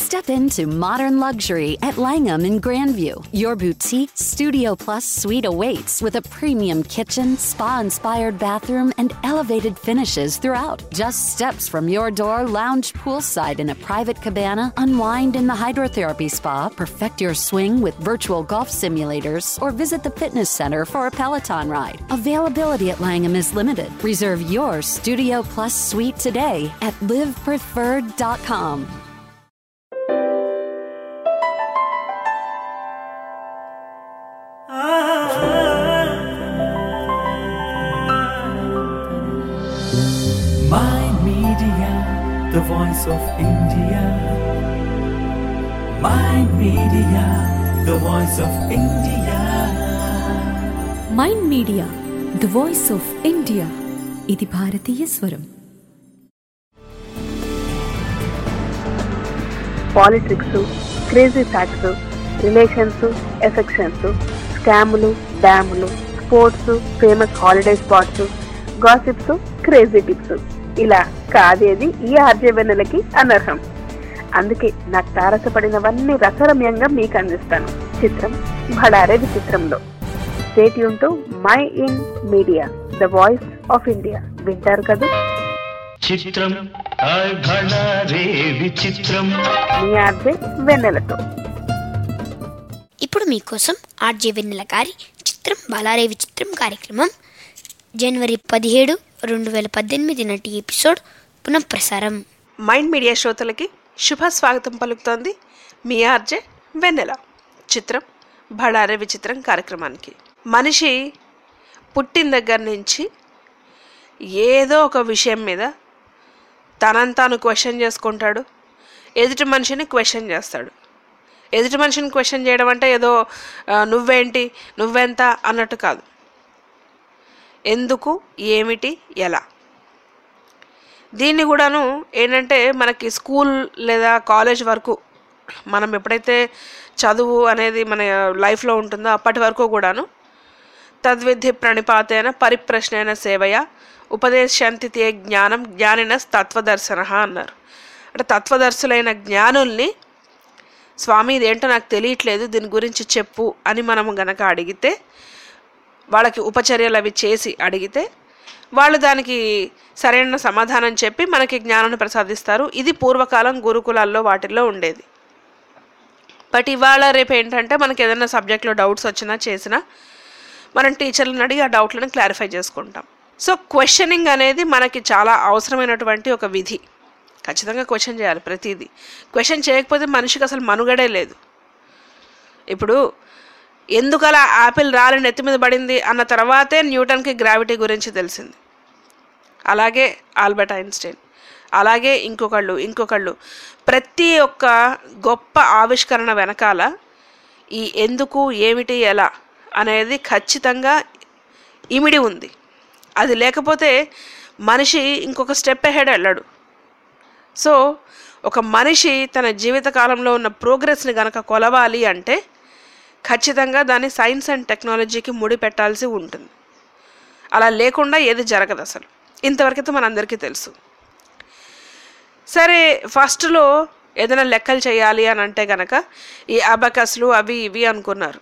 Step into modern luxury at Langham in Grandview. Your boutique Studio Plus suite awaits with a premium kitchen, spa-inspired bathroom, and elevated finishes throughout. Just steps from your door, lounge poolside in a private cabana, unwind in the hydrotherapy spa, perfect your swing with virtual golf simulators, or visit the fitness center for a Peloton ride. Availability at Langham is limited. Reserve your Studio Plus suite today at livepreferred.com. My Media, the voice of India. My Media, the voice of India. Mind Media the voice of India. ఇది భారతీయ స్వరం. Politics, crazy facts, relations, affections, స్కాములు, డ్యాములు, sports, famous holiday spots, gossips, crazy tips, ఇలా కాదేది ఈ ఆర్జవెన్నెలకి అనర్హం. అందుకే నాకు తారసపడినవన్నీ రసరమ్యంగా మీకు అందిస్తాను. చిత్రం భడారే విచిత్రంలో. Stay tune to Mind Media, the voice of India. వింటారు కదా? చిత్రం మీ ఆర్జే వెన్నెలతో. ఇప్పుడు మీకోసం ఆర్జే వెన్నెల గారి చిత్రం బలారే విచిత్రం కార్యక్రమం జనవరి 17, 2018 నాటి ఎపిసోడ్ పునఃప్రసారం. మైండ్ మీడియా శ్రోతలకి శుభ స్వాగతం పలుకుతోంది మీ ఆర్జే వెన్నెల. చిత్రం బడారే విచిత్రం కార్యక్రమానికి. మనిషి పుట్టిన దగ్గర నుంచి ఏదో ఒక విషయం మీద తనంతాను క్వశ్చన్ చేసుకుంటాడు, ఎదుటి మనిషిని క్వశ్చన్ చేస్తాడు. ఎదుటి మనిషిని క్వశ్చన్ చేయడం అంటే ఏదో నువ్వేంటి, నువ్వెంత అన్నట్టు కాదు. ఎందుకు, ఏమిటి, ఎలా. దీన్ని కూడాను ఏంటంటే మనకి స్కూల్ లేదా కాలేజ్ వరకు, మనం ఎప్పుడైతే చదువు అనేది మన లైఫ్లో ఉంటుందో అప్పటి వరకు కూడాను తద్విధి ప్రణిపాతేన పరిప్రశ్నైన సేవయ ఉపదేశంతి తే జ్ఞానం జ్ఞానిన తత్వదర్శన అన్నారు. అంటే తత్వదర్శులైన జ్ఞానుల్ని, స్వామి ఇదేంటో నాకు తెలియట్లేదు, దీని గురించి చెప్పు అని మనము గనక అడిగితే, వాళ్ళకి ఉపచర్యలు అవి చేసి అడిగితే వాళ్ళు దానికి సరైన సమాధానం చెప్పి మనకి జ్ఞానాన్ని ప్రసాదిస్తారు. ఇది పూర్వకాలం గురుకులాల్లో వాటిల్లో ఉండేది. బట్ ఇవాళ రేపు ఏంటంటే మనకి ఏదైనా సబ్జెక్ట్లో డౌట్స్ వచ్చినా చేసినా మనం టీచర్లను అడిగి ఆ డౌట్లను క్లారిఫై చేసుకుంటాం. సో క్వశ్చనింగ్ అనేది మనకి చాలా అవసరమైనటువంటి ఒక విధి. ఖచ్చితంగా క్వశ్చన్ చేయాలి ప్రతిదీ. క్వశ్చన్ చేయకపోతే మనిషికి అసలు మనుగడే లేదు. ఇప్పుడు ఎందుకలా యాపిల్ రాలి నెత్తి మీద పడింది అన్న తర్వాతే న్యూటన్కి గ్రావిటీ గురించి తెలిసింది. అలాగే ఆల్బర్ట్ ఐన్స్టైన్, అలాగే ఇంకొకళ్ళు ప్రతి ఒక్క గొప్ప ఆవిష్కరణ వెనకాల ఈ ఎందుకు, ఏమిటి, ఎలా అనేది ఖచ్చితంగా ఇమిడి ఉంది. అది లేకపోతే మనిషి ఇంకొక స్టెప్ అహెడ్ వెళ్ళడు. సో ఒక మనిషి తన జీవితకాలంలో ఉన్న ప్రోగ్రెస్ని గనక కొలవాలి అంటే ఖచ్చితంగా దాన్ని సైన్స్ అండ్ టెక్నాలజీకి ముడి పెట్టాల్సి ఉంటుంది. అలా లేకుండా ఏది జరగదు అసలు. ఇంతవరకైతే మనందరికీ తెలుసు. సరే, ఫస్ట్లో ఏదైనా లెక్కలు చేయాలి అని అంటే కనుక ఈ అబకస్లు అవి ఇవి అనుకున్నారు.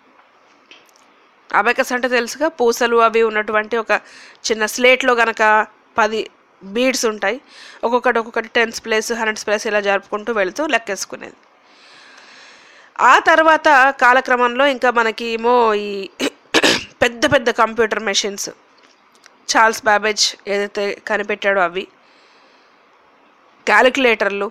అబకస్ అంటే తెలుసుగా, పూసలు అవి ఉన్నటువంటి ఒక చిన్న స్లేట్లో కనుక 10 బీడ్స్ ఉంటాయి. ఒక్కొక్కటి 10th ప్లేస్ 100th ప్లేస్ ఇలా జరుపుకుంటూ వెళుతూ లెక్కేసుకునేది. ఆ తర్వాత కాలక్రమంలో ఇంకా మనకి ఏమో ఈ పెద్ద పెద్ద కంప్యూటర్ మెషిన్స్, చార్ల్స్ బాబేజ్ ఏదైతే కనిపెట్టాడో అవి, క్యాలిక్యులేటర్లు,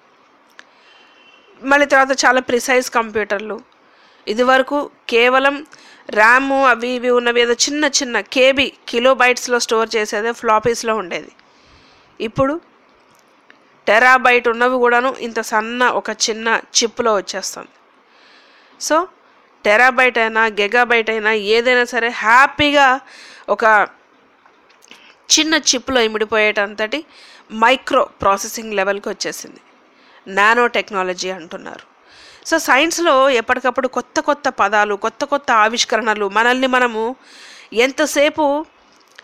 మళ్ళీ తర్వాత చాలా ప్రిసైజ్ కంప్యూటర్లు. ఇది వరకు కేవలం ర్యాము అవి ఇవి ఉన్నవి ఏదో చిన్న చిన్న కిలోబైట్స్లో స్టోర్ చేసేదే ఫ్లాపీస్లో ఉండేది. ఇప్పుడు టెరాబైట్ ఉన్నవి కూడాను ఇంత సన్న ఒక చిన్న చిప్లో వచ్చేస్తుంది. సో టెరాబైట్ అయినా గిగాబైట్ అయినా ఏదైనా సరే హ్యాపీగా ఒక చిన్న చిప్లో ఇమిడిపోయేటంతటి మైక్రో ప్రాసెసింగ్ లెవెల్కి వచ్చేసింది. నానో టెక్నాలజీ అంటున్నారు. సో సైన్స్లో ఎప్పటికప్పుడు కొత్త కొత్త పదాలు, కొత్త కొత్త ఆవిష్కరణలు, మనల్ని మనము ఎంతసేపు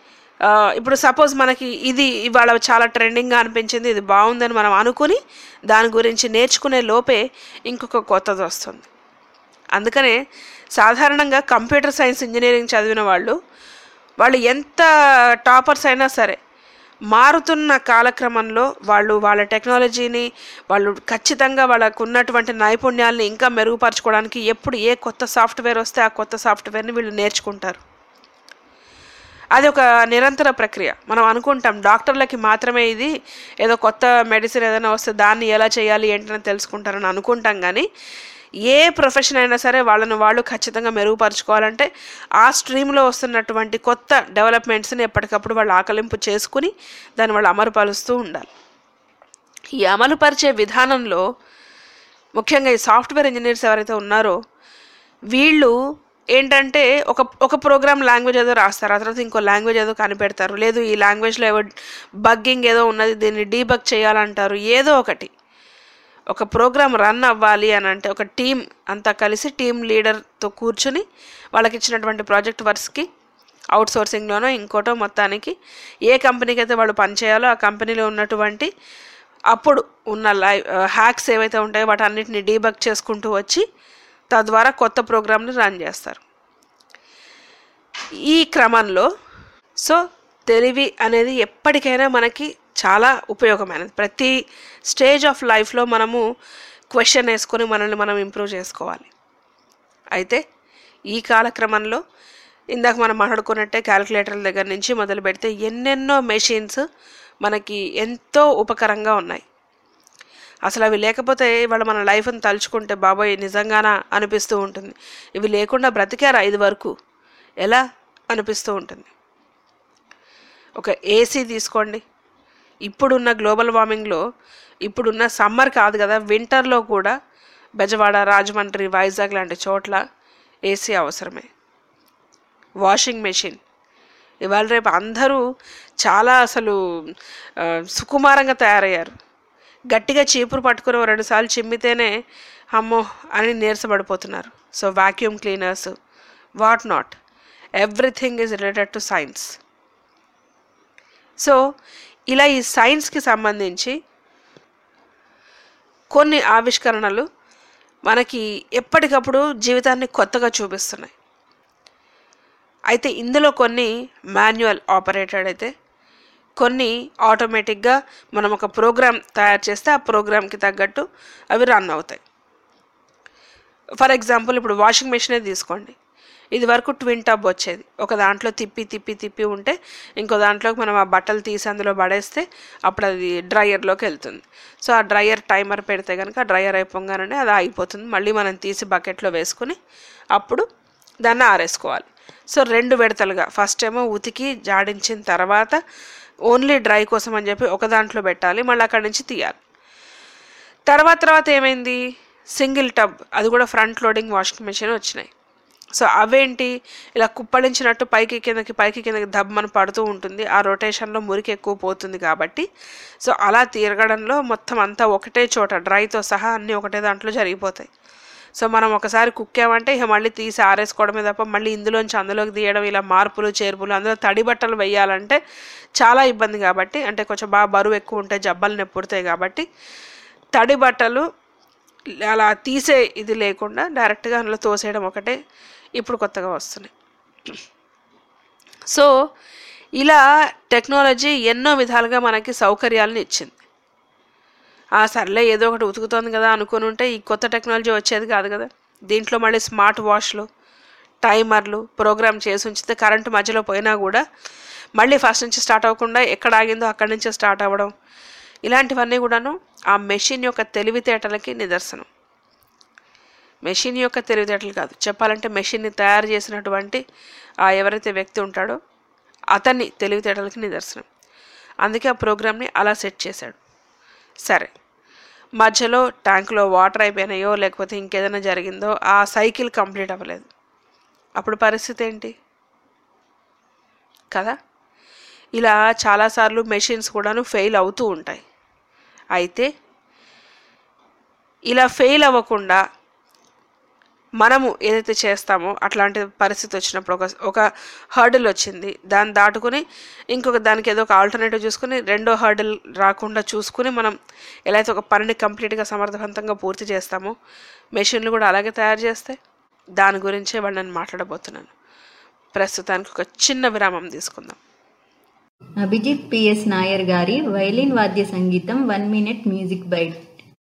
ఇప్పుడు సపోజ్ మనకి ఇది ఇవాళ చాలా ట్రెండింగ్గా అనిపించింది, ఇది బాగుందని మనం అనుకుని దాని గురించి నేర్చుకునే లోపే ఇంకొక కొత్తది వస్తుంది. అందుకనే సాధారణంగా కంప్యూటర్ సైన్స్ ఇంజనీరింగ్ చదివిన వాళ్ళు ఎంత టాపర్స్ అయినా సరే మారుతున్న కాలక్రమంలో వాళ్ళ టెక్నాలజీని వాళ్ళు ఖచ్చితంగా వాళ్ళకు ఉన్నటువంటి నైపుణ్యాలని ఇంకా మెరుగుపరచుకోవడానికి ఎప్పుడు ఏ కొత్త సాఫ్ట్వేర్ వస్తే ఆ కొత్త సాఫ్ట్వేర్ని వీళ్ళు నేర్చుకుంటారు. అది ఒక నిరంతర ప్రక్రియ. మనం అనుకుంటాం డాక్టర్లకి మాత్రమే ఇది, ఏదో కొత్త మెడిసిన్ ఏదైనా వస్తే దాన్ని ఎలా చేయాలి ఏంటని తెలుసుకుంటారని అనుకుంటాం. కానీ ఏ ప్రొఫెషన్ అయినా సరే వాళ్ళు ఖచ్చితంగా మెరుగుపరుచుకోవాలంటే ఆ స్ట్రీమ్లో వస్తున్నటువంటి కొత్త డెవలప్మెంట్స్ని ఎప్పటికప్పుడు వాళ్ళు ఆకలింపు చేసుకుని దాన్ని వాళ్ళు అమలుపరుస్తూ ఉండాలి. ఈ అమలుపరిచే విధానంలో ముఖ్యంగా ఈ సాఫ్ట్వేర్ ఇంజనీర్స్ ఎవరైతే ఉన్నారో వీళ్ళు ఏంటంటే ఒక ప్రోగ్రామ్ లాంగ్వేజ్ ఏదో రాస్తారు, ఆ తర్వాత ఇంకో లాంగ్వేజ్ ఏదో కనిపెడతారు, లేదు ఈ లాంగ్వేజ్లో ఏదో బగ్గింగ్ ఏదో ఉన్నది దీన్ని డీబగ్ చేయాలంటారు. ఏదో ఒకటి ఒక ప్రోగ్రామ్ రన్ అవ్వాలి అని అంటే ఒక టీం అంతా కలిసి టీం లీడర్తో కూర్చుని వాళ్ళకి ఇచ్చినటువంటి ప్రాజెక్ట్ వర్క్స్కి అవుట్సోర్సింగ్లోనో ఇంకోటో మొత్తానికి ఏ కంపెనీకి అయితే వాళ్ళు పనిచేయాలో ఆ కంపెనీలో ఉన్నటువంటి అప్పుడు ఉన్న హ్యాక్స్ ఏవైతే ఉంటాయో వాటన్నిటిని డీబగ్ చేసుకుంటూ వచ్చి తద్వారా కొత్త ప్రోగ్రామ్ని రన్ చేస్తారు. ఈ క్రమంలో తెలివి అనేది ఎప్పటికైనా మనకి చాలా ఉపయోగమైనది. ప్రతి స్టేజ్ ఆఫ్ లైఫ్లో మనము క్వశ్చన్ వేసుకొని మనల్ని మనం ఇంప్రూవ్ చేసుకోవాలి. అయితే ఈ కాలక్రమంలో ఇందాక మనం మాట్లాడుకున్నట్టే క్యాలిక్యులేటర్ల దగ్గర నుంచి మొదలు పెడితే ఎన్నెన్నో మెషిన్స్ మనకి ఎంతో ఉపకరంగా ఉన్నాయి. అసలు అవి లేకపోతే ఇవాళ మన లైఫ్ని తలుచుకుంటే బాబోయ్ నిజంగానా అనిపిస్తూ ఉంటుంది. ఇవి లేకుండా బ్రతికారా ఇది వరకు ఎలా అనిపిస్తూ ఉంటుంది. ఒక ఏసీ తీసుకోండి, ఇప్పుడున్న గ్లోబల్ వార్మింగ్లో ఇప్పుడున్న సమ్మర్ కాదు కదా, వింటర్లో కూడా బెజవాడ, రాజమండ్రి, వైజాగ్ లాంటి చోట్ల ఏసీ అవసరమే. వాషింగ్ మెషిన్ ఇవాళ రేపు అందరూ చాలా అసలు సుకుమారంగా తయారయ్యారు. గట్టిగా చీపురు పట్టుకుని 2 సార్లు చిమ్మితేనే అమ్మో అని నీరసపడిపోతున్నారు. So vacuum cleaners, what not, everything is related to science. So ఇలా ఈ సైన్స్కి సంబంధించి కొన్ని ఆవిష్కరణలు మనకి ఎప్పటికప్పుడు జీవితాన్ని కొత్తగా చూపిస్తున్నాయి. అయితే ఇందులో కొన్ని మాన్యువల్ ఆపరేటెడ్ అయితే, కొన్ని ఆటోమేటిక్గా మనం ఒక ప్రోగ్రామ్ తయారు చేస్తే ఆ ప్రోగ్రామ్కి తగ్గట్టు అవి రన్ అవుతాయి. ఫర్ ఎగ్జాంపుల్ ఇప్పుడు వాషింగ్ మెషినే తీసుకోండి. ఇది వరకు ట్విన్ టబ్ వచ్చేది, ఒక దాంట్లో తిప్పి ఉంటే ఇంకో దాంట్లోకి మనం ఆ బట్టలు తీసి అందులో పడేస్తే అప్పుడు అది డ్రయర్లోకి వెళ్తుంది. సో ఆ డ్రయర్ టైమర్ పెడితే కనుక డ్రయర్ అయిపోగానే అది ఆగిపోతుంది. మళ్ళీ మనం తీసి బకెట్లో వేసుకుని అప్పుడు దాన్ని ఆరేసుకోవాలి. సో 2 విడతలుగా, ఫస్ట్ ఏమో ఉతికి జాడించిన తర్వాత ఓన్లీ డ్రై కోసం అని చెప్పి ఒక దాంట్లో పెట్టాలి, మళ్ళీ అక్కడి నుంచి తీయాలి. తర్వాత ఏమైంది, సింగిల్ టబ్, అది కూడా ఫ్రంట్ లోడింగ్ వాషింగ్ మెషిన్ వచ్చినాయి. సో అవేంటి, ఇలా కుప్పడించినట్టు పైకి కిందకి దబ్బమని పడుతూ ఉంటుంది. ఆ రొటేషన్లో మురికి ఎక్కువ పోతుంది కాబట్టి సో అలా తిరగడంలో మొత్తం అంతా ఒకటే చోట డ్రైతో సహా అన్నీ ఒకటే దాంట్లో జరిగిపోతాయి. సో మనం ఒకసారి కుక్కామంటే ఇక మళ్ళీ తీసి ఆరేసుకోవడమే తప్ప మళ్ళీ ఇందులోంచి అందులోకి తీయడం, ఇలా మార్పులు చేర్పులు, అందులో తడి బట్టలు వేయాలంటే చాలా ఇబ్బంది. కాబట్టి అంటే కొంచెం బాగా బరువు ఎక్కువ ఉంటే జబ్బలు నొప్పుడతాయి కాబట్టి తడి బట్టలు అలా తీసే ఇది లేకుండా డైరెక్ట్గా అందులో తోసేయడం ఒకటే ఇప్పుడు కొత్తగా వస్తున్నాయి. సో ఇలా టెక్నాలజీ ఎన్నో విధాలుగా మనకి సౌకర్యాలను ఇచ్చింది. సర్లే ఏదో ఒకటి ఉతుకుతోంది కదా అనుకుని ఉంటే ఈ కొత్త టెక్నాలజీ వచ్చేది కాదు కదా. దీంట్లో మళ్ళీ స్మార్ట్ వాష్లు, టైమర్లు ప్రోగ్రామ్ చేసి ఉంచితే కరెంటు మధ్యలో పోయినా కూడా మళ్ళీ ఫస్ట్ నుంచి స్టార్ట్ అవ్వకుండా ఎక్కడ ఆగిందో అక్కడి నుంచే స్టార్ట్ అవ్వడం, ఇలాంటివన్నీ కూడాను ఆ మెషిన్ యొక్క తెలివితేటలకి నిదర్శనం. మెషిన్ యొక్క తెలివితేటలు కాదు, చెప్పాలంటే మెషిన్ని తయారు చేసినటువంటి ఎవరైతే వ్యక్తి ఉంటాడో అతన్ని తెలివితేటలకి నిదర్శనం. అందుకే ఆ ప్రోగ్రామ్ని అలా సెట్ చేశాడు. సరే, మధ్యలో ట్యాంకులో వాటర్ అయిపోయినాయో లేకపోతే ఇంకేదైనా జరిగిందో ఆ సైకిల్ కంప్లీట్ అవ్వలేదు, అప్పుడు పరిస్థితి ఏంటి కదా. ఇలా చాలాసార్లు మెషిన్స్ కూడాను ఫెయిల్ అవుతూ ఉంటాయి. అయితే ఇలా ఫెయిల్ అవ్వకుండా మనము ఏదైతే చేస్తామో అట్లాంటి పరిస్థితి వచ్చినప్పుడు ఒక హర్డిల్ వచ్చింది, దాన్ని దాటుకుని ఇంకొక దానికి ఏదో ఒక ఆల్టర్నేటివ్ చూసుకుని రెండో హర్డిల్ రాకుండా చూసుకుని మనం ఎలా అయితే ఒక పనిని కంప్లీట్గా సమర్థవంతంగా పూర్తి చేస్తామో మెషిన్లు కూడా అలాగే తయారు చేస్తాయి. దాని గురించే వాళ్ళు నేను మాట్లాడబోతున్నాను. ప్రస్తుతానికి ఒక చిన్న విరామం తీసుకుందాం. అభిజిత్ పిఎస్ నాయర్ గారి వైలిన్ వాద్య సంగీతం 1 minute మ్యూజిక్ బైట్.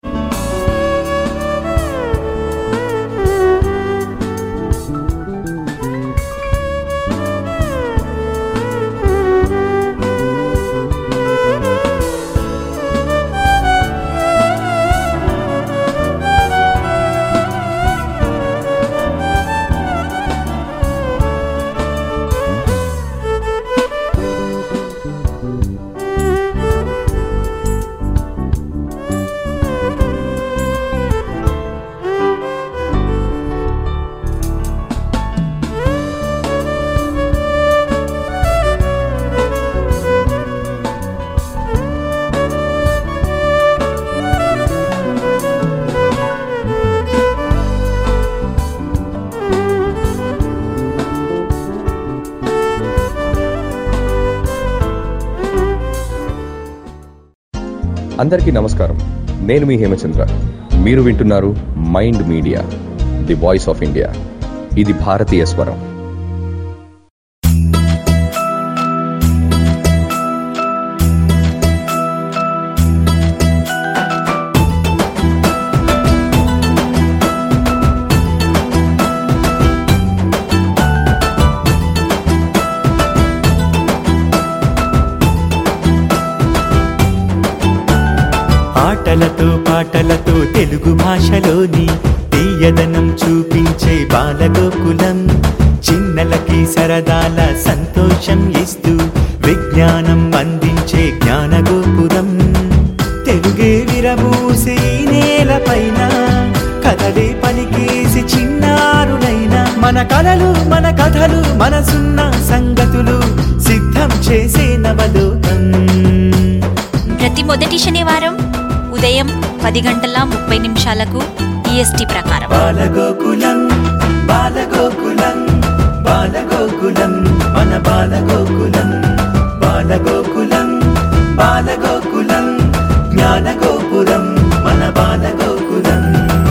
అందరికీ నమస్కారం. నేను మీ హేమచంద్ర. మీరు వింటున్నారు Mind Media, the voice of India. ఇది భారతీయ స్వరం. ఆటలతో పాటలతో తెలుగు భాషలోని తీయదనం చూపించే బాలగోకులం, చిన్నలకి సరదాల సంతోషం ఇస్తూ విజ్ఞానం అందించే జ్ఞానగోపురం. తెలుగే విరబూసే నేలపైన కథలే పలికేసి చిన్నారులైన మన కలలు మన కథలు మనసున్న సంగతులు సిద్ధం చేసే నవలోకం. ప్రతి మొదటి శనివారం ఉదయం 10:30 EST ప్రకారం. బాలగోకులం బాలగోకులం బాలగోకులం మన బాలగోకులం, బాలగోకులం బాలగోకులం జ్ఞానగోపురం మన Balagokulam.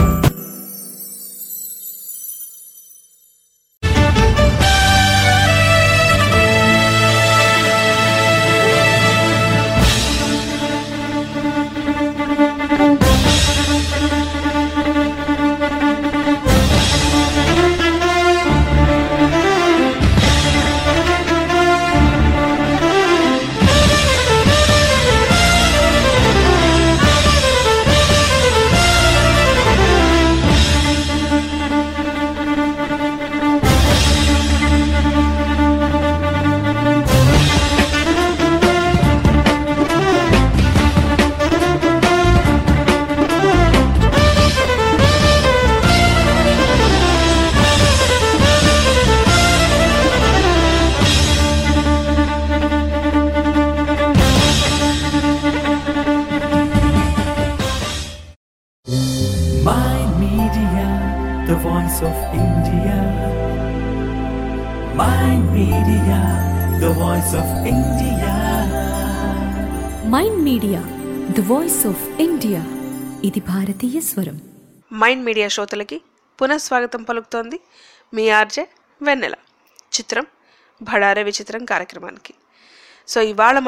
Mind Media, the voice of India. ఇది భారతీయ స్వరం. మైండ్ మీడియా శ్రోతలకి పునఃస్వాగతం పలుకుతోంది మీ ఆర్జే వెన్నెల. చిత్రం భడారే విచిత్రం కార్యక్రమానికి. సో ఇవాళ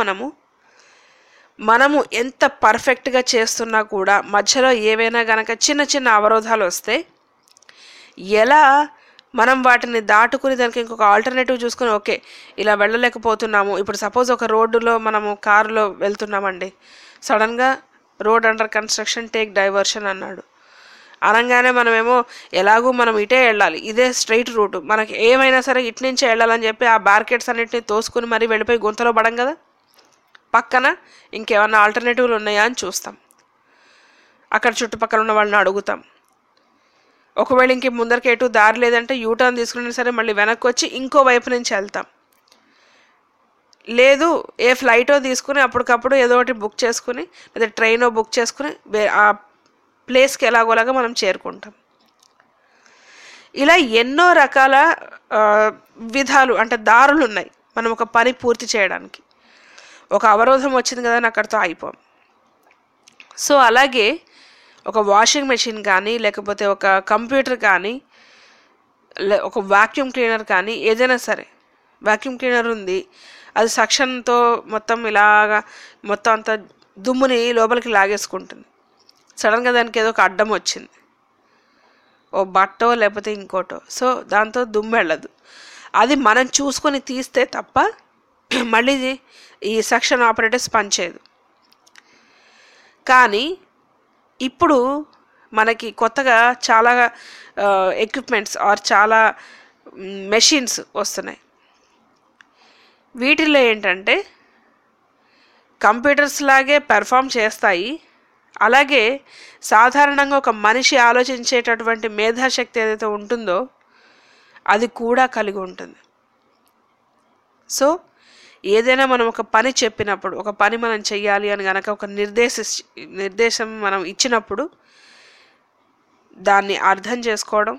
మనము ఎంత పర్ఫెక్ట్గా చేస్తున్నా కూడా మధ్యలో ఏవైనా గనక చిన్న చిన్న అవరోధాలు వస్తే ఎలా మనం వాటిని దాటుకుని దానికి ఇంకొక ఆల్టర్నేటివ్ చూసుకుని ఓకే ఇలా వెళ్ళలేకపోతున్నాము. ఇప్పుడు సపోజ్ ఒక రోడ్డులో మనము కారులో వెళ్తున్నామండి, సడన్గా road under construction, take diversion అన్నాడు. అనగానే మనమేమో ఎలాగూ మనం ఇటే వెళ్ళాలి, ఇదే స్ట్రైట్ రూట్, మనకి ఏమైనా సరే ఇటు నుంచే వెళ్ళాలని చెప్పి ఆ బ్యారికేడ్స్ అన్నింటినీ తోసుకుని మరీ వెళ్ళిపోయి గుంతలో పడం కదా. పక్కన ఇంకేమన్నా ఆల్టర్నేటివ్లు ఉన్నాయా అని చూస్తాం, అక్కడ చుట్టుపక్కల ఉన్న వాళ్ళని అడుగుతాం. ఒకవేళ ఇంక ముందరికి ఎటు దారి లేదంటే యూటర్న్ తీసుకున్నా సరే మళ్ళీ వెనక్కి వచ్చి ఇంకో వైపు నుంచి వెళ్తాం. లేదు ఏ ఫ్లైటో తీసుకుని అప్పటికప్పుడు ఏదో ఒకటి బుక్ చేసుకుని లేదా ట్రైనో బుక్ చేసుకుని ఆ ప్లేస్కి ఎలాగోలాగా మనం చేరుకుంటాం. ఇలా ఎన్నో రకాల విధాలు అంటే దారులు ఉన్నాయి మనం ఒక పని పూర్తి చేయడానికి. ఒక అవరోధం వచ్చింది కదా అని అక్కడితో అయిపోం. సో అలాగే ఒక వాషింగ్ మెషిన్ కానీ, లేకపోతే ఒక కంప్యూటర్ కానీ, ఒక వాక్యూమ్ క్లీనర్ కానీ, ఏదైనా సరే వాక్యూమ్ క్లీనర్ ఉంది, అది సక్షన్తో మొత్తం ఇలాగా మొత్తం అంతా దుమ్ముని లోపలికి లాగేసుకుంటుంది. సడన్గా దానికి ఏదో ఒక అడ్డం వచ్చింది, ఓ బట్టో లేకపోతే ఇంకోటో, సో దాంతో దుమ్ము వెళ్ళదు. అది మనం చూసుకొని తీస్తే తప్ప మళ్ళీ ఈ సక్షన్ ఆపరేటర్స్ పనిచేయదు. కానీ ఇప్పుడు మనకి కొత్తగా చాలా ఎక్విప్మెంట్స్ ఆర్ చాలా మెషిన్స్ వస్తున్నాయి. వీటిల్లో ఏంటంటే కంప్యూటర్స్ లాగే పెర్ఫామ్ చేస్తాయి, అలాగే సాధారణంగా ఒక మనిషి ఆలోచించేటటువంటి మేధాశక్తి ఏదైతే ఉంటుందో అది కూడా కలిగి ఉంటుంది. సో ఏదైనా మనం ఒక పని చెప్పినప్పుడు, ఒక పని మనం చెయ్యాలి అని కనుక ఒక నిర్దేశం మనం ఇచ్చినప్పుడు దాన్ని అర్థం చేసుకోవడం,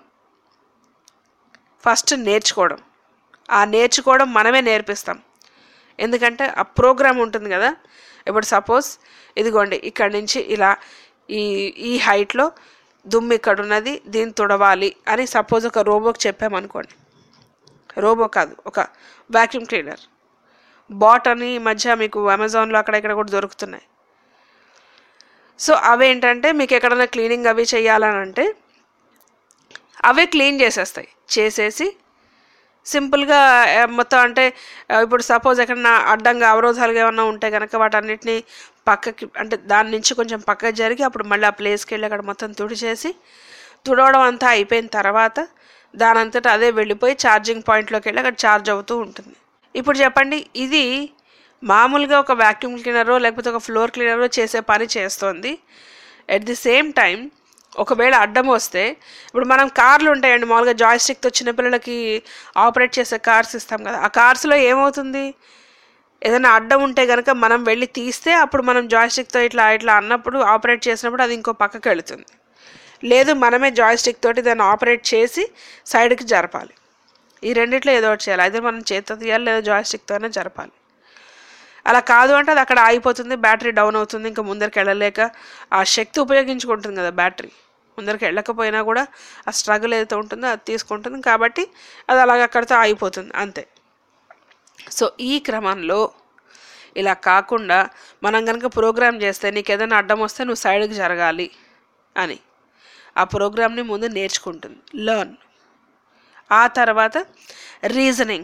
ఫస్ట్ నేర్చుకోవడం, ఆ నేర్చుకోవడం మనమే నేర్పిస్తాం. ఎందుకంటే ఆ ప్రోగ్రామ్ ఉంటుంది కదా. ఇప్పుడు సపోజ్ ఇదిగోండి ఇక్కడి నుంచి ఇలా ఈ హైట్లో దుమ్ము ఇక్కడ ఉన్నది, దీన్ని తుడవాలి అని సపోజ్ ఒక రోబోకి చెప్పామనుకోండి. రోబో కాదు, ఒక వాక్యూమ్ క్లీనర్. బాట్ అని ఈ మధ్య మీకు అమెజాన్లో అక్కడ ఇక్కడ కూడా దొరుకుతున్నాయి. సో అవేంటంటే మీకు ఎక్కడైనా క్లీనింగ్ అవి చేయాలని అంటే అవే క్లీన్ చేసేస్తాయి. చేసేసి సింపుల్గా మొత్తం అంటే ఇప్పుడు సపోజ్ ఎక్కడన్నా అడ్డంగా అవరోధాలుగా ఏమన్నా ఉంటే కనుక వాటన్నిటిని పక్కకి అంటే దాని నుంచి కొంచెం పక్కకి జరిగి అప్పుడు మళ్ళీ ఆ ప్లేస్కి వెళ్ళి అక్కడ మొత్తం తుడవడం అంతా అయిపోయిన తర్వాత దానంతటా అదే వెళ్ళిపోయి ఛార్జింగ్ పాయింట్లోకి వెళ్ళి అక్కడ ఛార్జ్ అవుతూ ఉంటుంది. ఇప్పుడు చెప్పండి, ఇది మామూలుగా ఒక వాక్యూమ్ క్లీనరో లేకపోతే ఒక ఫ్లోర్ క్లీనరో చేసే పని చేస్తుంది. ఎట్ ది సేమ్ టైం ఒకవేళ అడ్డం వస్తే, ఇప్పుడు మనం కార్లు ఉంటాయండి మామూలుగా జాయ్స్టిక్తో చిన్నపిల్లలకి ఆపరేట్ చేసే కార్స్ ఇస్తాం కదా, ఆ కార్స్లో ఏమవుతుంది, ఏదైనా అడ్డం ఉంటే కనుక మనం వెళ్ళి తీస్తే అప్పుడు మనం జాయ్స్టిక్తో ఇట్లా అన్నప్పుడు ఆపరేట్ చేసినప్పుడు అది ఇంకో పక్కకి వెళుతుంది. లేదు మనమే జాయ్స్టిక్ తోటి దాన్ని ఆపరేట్ చేసి సైడ్కి జరపాలి. ఈ రెండిట్లో ఏదో ఒకటి చేయాలి. అయితే మనం చేతితో తీయాలి లేదా జాయ్స్టిక్తోనే జరపాలి. అలా కాదు అంటే అది అక్కడ ఆగిపోతుంది, బ్యాటరీ డౌన్ అవుతుంది, ఇంకా ముందరికి వెళ్ళలేక ఆ శక్తి ఉపయోగించుకుంటుంది కదా బ్యాటరీ. ముందరికి వెళ్ళకపోయినా కూడా ఆ స్ట్రగుల్ ఏదైతే ఉంటుందో అది తీసుకుంటుంది, కాబట్టి అది అలాగ అక్కడితో ఆగిపోతుంది అంతే. సో ఈ క్రమంలో ఇలా కాకుండా మనం కనుక ప్రోగ్రామ్ చేస్తే నీకు ఏదైనా అడ్డం వస్తే నువ్వు సైడ్కి జరగాలి అని ఆ ప్రోగ్రామ్ని ముందు నేర్చుకుంటుంది, లర్న్. ఆ తర్వాత రీజనింగ్,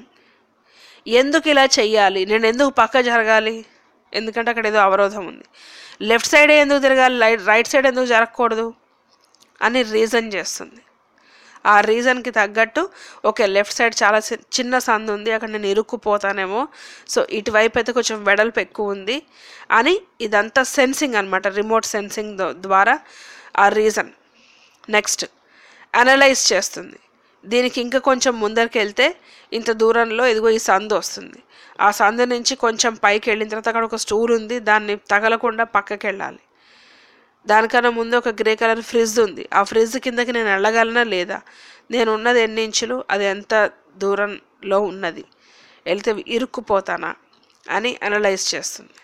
ఎందుకు ఇలా చెయ్యాలి, నేను ఎందుకు పక్క జరగాలి, ఎందుకంటే అక్కడ ఏదో అవరోధం ఉంది, లెఫ్ట్ సైడే ఎందుకు తిరగాలి, రైట్ సైడ్ ఎందుకు జరగకూడదు అని రీజన్ చేస్తుంది. ఆ రీజన్కి తగ్గట్టు ఓకే లెఫ్ట్ సైడ్ చాలా చిన్న సందు ఉంది, అక్కడ నేను ఇరుక్కుపోతానేమో, సో ఇటువైపు అయితే కొంచెం వెడల్పు ఎక్కువ ఉంది అని ఇదంతా సెన్సింగ్ అనమాట, రిమోట్ సెన్సింగ్ ద్వారా ఆ రీజన్. నెక్స్ట్ అనలైజ్ చేస్తుంది, దీనికి ఇంకా కొంచెం ముందరికి వెళ్తే ఇంత దూరంలో ఇదిగో ఈ సందు వస్తుంది, ఆ సందు నుంచి కొంచెం పైకి వెళ్ళిన తర్వాత అక్కడ ఒక స్టూల్ ఉంది, దాన్ని తగలకుండా పక్కకి వెళ్ళాలి, దానికన్నా ముందు ఒక గ్రే కలర్ ఫ్రిడ్జ్ ఉంది, ఆ ఫ్రిడ్జ్ కిందకి నేను వెళ్ళగలనా లేదా, నేను ఉన్నది ఎన్ని ఇంచులు, అది ఎంత దూరంలో ఉన్నది, వెళ్తే ఇరుక్కుపోతానా అని అనలైజ్ చేస్తుంది.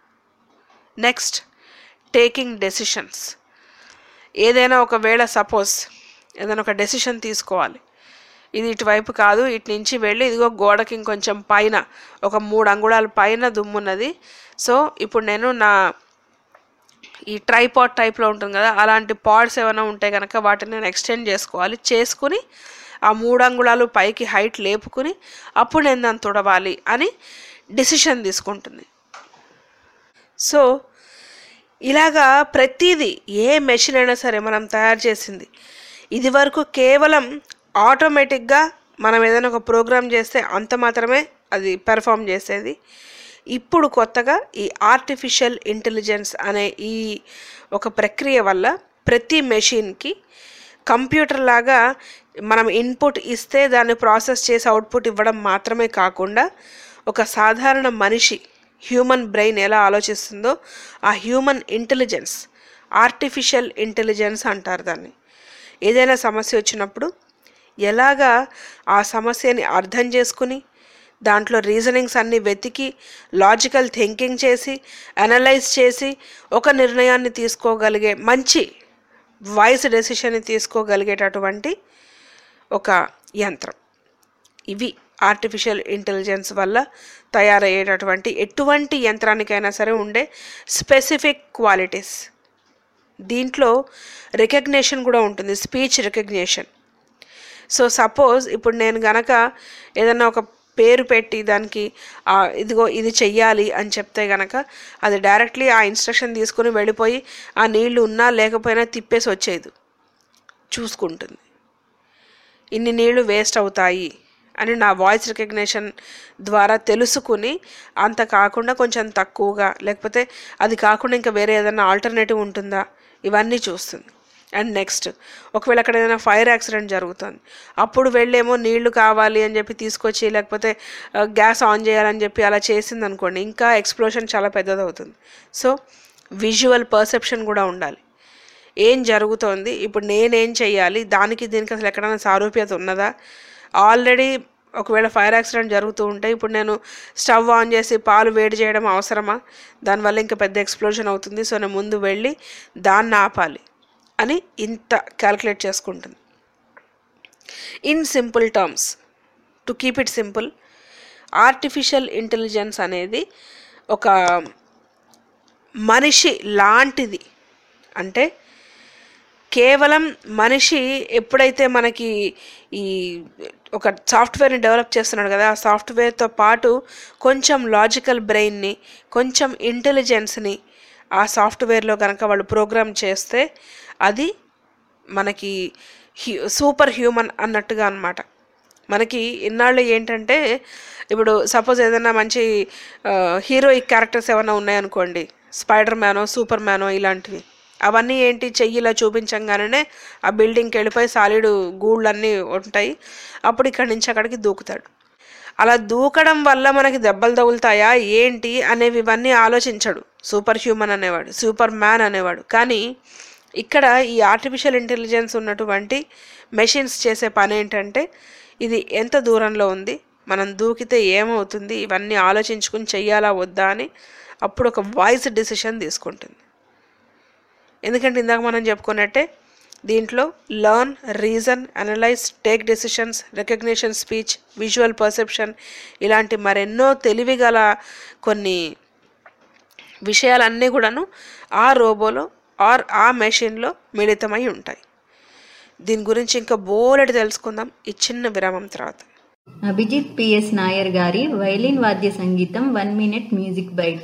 నెక్స్ట్ టేకింగ్ డెసిషన్స్, ఏదైనా ఒకవేళ సపోజ్ ఏదైనా ఒక డెసిషన్ తీసుకోవాలి, ఇది ఇటువైపు కాదు, ఇటు నుంచి వెళ్ళి ఇదిగో గోడకి ఇంకొంచెం పైన ఒక 3 అంగుళాల పైన దుమ్మున్నది, సో ఇప్పుడు నేను నా ఈ ట్రైపాడ్ టైప్లో ఉంటుంది కదా అలాంటి పాడ్స్ ఏమైనా ఉంటే కనుక వాటిని నేను ఎక్స్టెండ్ చేసుకుని ఆ 3 అంగుళాలు పైకి హైట్ లేపుకుని అప్పుడు నేను దాన్ని తుడవాలి అని డెసిషన్ తీసుకుంటుంది. సో ఇలాగా ప్రతిదీ ఏ మెషిన్ అయినా సరే మనం తయారు చేసింది ఇది వరకు కేవలం ఆటోమేటిక్గా మనం ఏదైనా ఒక ప్రోగ్రామ్ చేస్తే అంత మాత్రమే అది పెర్ఫామ్ చేసేది. ఇప్పుడు కొత్తగా ఈ ఆర్టిఫిషియల్ ఇంటెలిజెన్స్ అనే ఈ ఒక ప్రక్రియ వల్ల ప్రతి మెషిన్కి కంప్యూటర్ లాగా మనం ఇన్పుట్ ఇస్తే దాన్ని ప్రాసెస్ చేసి అవుట్పుట్ ఇవ్వడం మాత్రమే కాకుండా ఒక సాధారణ మనిషి హ్యూమన్ బ్రెయిన్ ఎలా ఆలోచిస్తుందో ఆ హ్యూమన్ ఇంటెలిజెన్స్, ఆర్టిఫిషియల్ ఇంటెలిజెన్స్ అంటారు దాన్ని. ఏదైనా సమస్య వచ్చినప్పుడు ఎలాగా ఆ సమస్యని అర్థం చేసుకుని దాంట్లో రీజనింగ్స్ అన్నీ వెతికి లాజికల్ థింకింగ్ చేసి అనలైజ్ చేసి ఒక నిర్ణయాన్ని తీసుకోగలిగే మంచి వైస్ డెసిషన్ని తీసుకోగలిగేటటువంటి ఒక యంత్రం. ఇవి ఆర్టిఫిషియల్ ఇంటెలిజెన్స్ వల్ల తయారయ్యేటటువంటి ఎటువంటి యంత్రానికైనా సరే ఉండే స్పెసిఫిక్ క్వాలిటీస్. దీంట్లో రికగ్నిషన్ కూడా ఉంటుంది, స్పీచ్ రికగ్నిషన్. సో సపోజ్ ఇప్పుడు నేను గనక ఏదన్నా ఒక పేరు పెట్టి దానికి ఇదిగో ఇది చెయ్యాలి అని చెప్తే గనక అది డైరెక్ట్లీ ఆ ఇన్స్ట్రక్షన్ తీసుకుని వెళ్ళిపోయి ఆ నీళ్లు ఉన్నా లేకపోయినా తిప్పేసి వచ్చేది, చూసుకుంటుంది. ఇన్ని నీళ్లు వేస్ట్ అవుతాయి అని నా వాయిస్ రికగ్నిషన్ ద్వారా తెలుసుకుని అంత కాకుండా కొంచెం తక్కువగా, లేకపోతే అది కాకుండా ఇంకా వేరే ఏదైనా ఆల్టర్నేటివ్ ఉంటుందా, ఇవన్నీ చూస్తుంది. అండ్ నెక్స్ట్ ఒకవేళ అక్కడ ఏదైనా ఫైర్ యాక్సిడెంట్ జరుగుతుంది, అప్పుడు వెళ్ళేమో నీళ్లు కావాలి అని చెప్పి తీసుకొచ్చి లేకపోతే గ్యాస్ ఆన్ చేయాలని చెప్పి అలా చేసింది అనుకోండి, ఇంకా ఎక్స్ప్లోషన్ చాలా పెద్దదవుతుంది. సో విజువల్ పర్సెప్షన్ కూడా ఉండాలి. ఏం జరుగుతోంది, ఇప్పుడు నేనేం చెయ్యాలి, దానికి దీనికి అసలు ఎక్కడైనా సారూప్యత ఉన్నదా, ఆల్రెడీ ఒకవేళ ఫైర్ యాక్సిడెంట్ జరుగుతూ ఉంటే ఇప్పుడు నేను స్టవ్ ఆన్ చేసి పాలు వేడి చేయడం అవసరమా, దానివల్ల ఇంకా పెద్ద ఎక్స్ప్లోషన్ అవుతుంది, సో నేను ముందు వెళ్ళి దాన్ని ఆపాలి అని ఇంత క్యాల్కులేట్ చేసుకుంటుంది. In simple terms, to keep it simple, artificial intelligence అనేది ఒక మనిషి లాంటిది. అంటే కేవలం మనిషి ఎప్పుడైతే మనకి ఈ ఒక సాఫ్ట్వేర్ని డెవలప్ చేస్తున్నాడు కదా, ఆ సాఫ్ట్వేర్తో పాటు కొంచెం లాజికల్ బ్రెయిన్ని, కొంచెం ఇంటెలిజెన్స్ని ఆ సాఫ్ట్వేర్లో కనుక వాళ్ళు ప్రోగ్రామ్ చేస్తే అది మనకి సూపర్ హ్యూమన్ అన్నట్టుగా అనమాట. మనకి ఇన్నాళ్ళు ఏంటంటే ఇప్పుడు సపోజ్ ఏదైనా మంచి హీరోయిక్ క్యారెక్టర్స్ ఏమైనా ఉన్నాయనుకోండి, స్పైడర్ మ్యానో సూపర్ మ్యానో ఇలాంటివి, అవన్నీ ఏంటి చెయ్యిలా చూపించంగానే ఆ బిల్డింగ్కి వెళ్ళిపోయి సాలిడ్ గూళ్ళన్నీ ఉంటాయి, అప్పుడు ఇక్కడి నుంచి అక్కడికి దూకుతాడు. అలా దూకడం వల్ల మనకి దెబ్బలు తగులుతాయా ఏంటి అనేవి ఇవన్నీ ఆలోచించడు సూపర్ హ్యూమన్ అనేవాడు, సూపర్ మ్యాన్ అనేవాడు. కానీ ఇక్కడ ఈ ఆర్టిఫిషియల్ ఇంటెలిజెన్స్ ఉన్నటువంటి మెషిన్స్ చేసే పని ఏంటంటే ఇది ఎంత దూరంలో ఉంది, మనం దూకితే ఏమవుతుంది, ఇవన్నీ ఆలోచించుకుని చెయ్యాలా వద్దా అని అప్పుడు ఒక వాయిస్ డిసిషన్ తీసుకుంటుంది. ఎందుకంటే ఇందాక మనం చెప్పుకున్నట్టే దీంట్లో learn, reason, analyse, take decisions, recognition, speech, visual perception ఇలాంటి మరెన్నో తెలివిగల కొన్ని విషయాలన్నీ కూడాను ఆ రోబోలో ఆర్ ఆ మెషిన్లో మిళితమై ఉంటాయి. దీని గురించి ఇంకా బోలెడు తెలుసుకుందాం ఈ చిన్న విరామం తర్వాత. అభిజిత్ పిఎస్ నాయర్ గారి వైలిన్ వాద్య సంగీతం 1 minute music bite.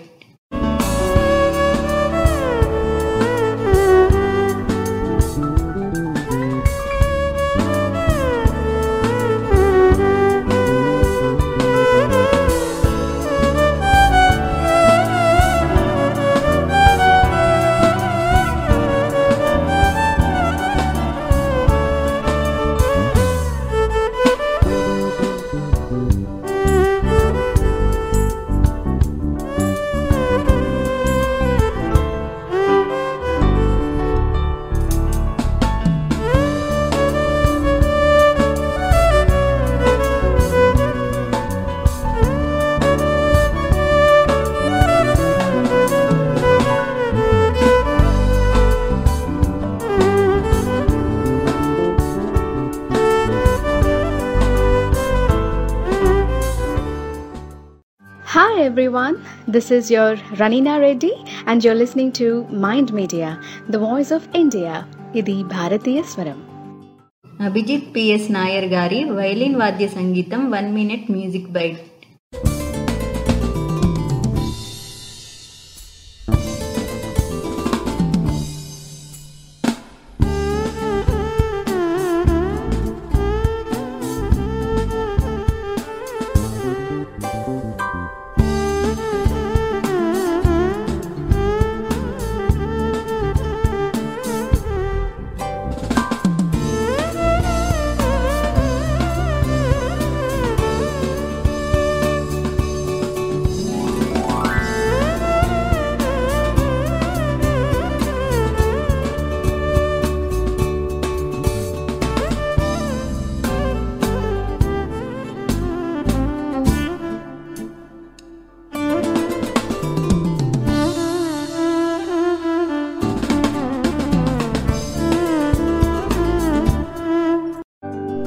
Hi everyone, this is your Ranina Reddy and you're listening to Mind Media, the voice of India. ఇది భారతీయ స్వరం. అభిజిత్ పిఎస్ నాయర్ గారి వైలిన్ వాద్య సంగీతం 1 minute మ్యూజిక్ బైట్.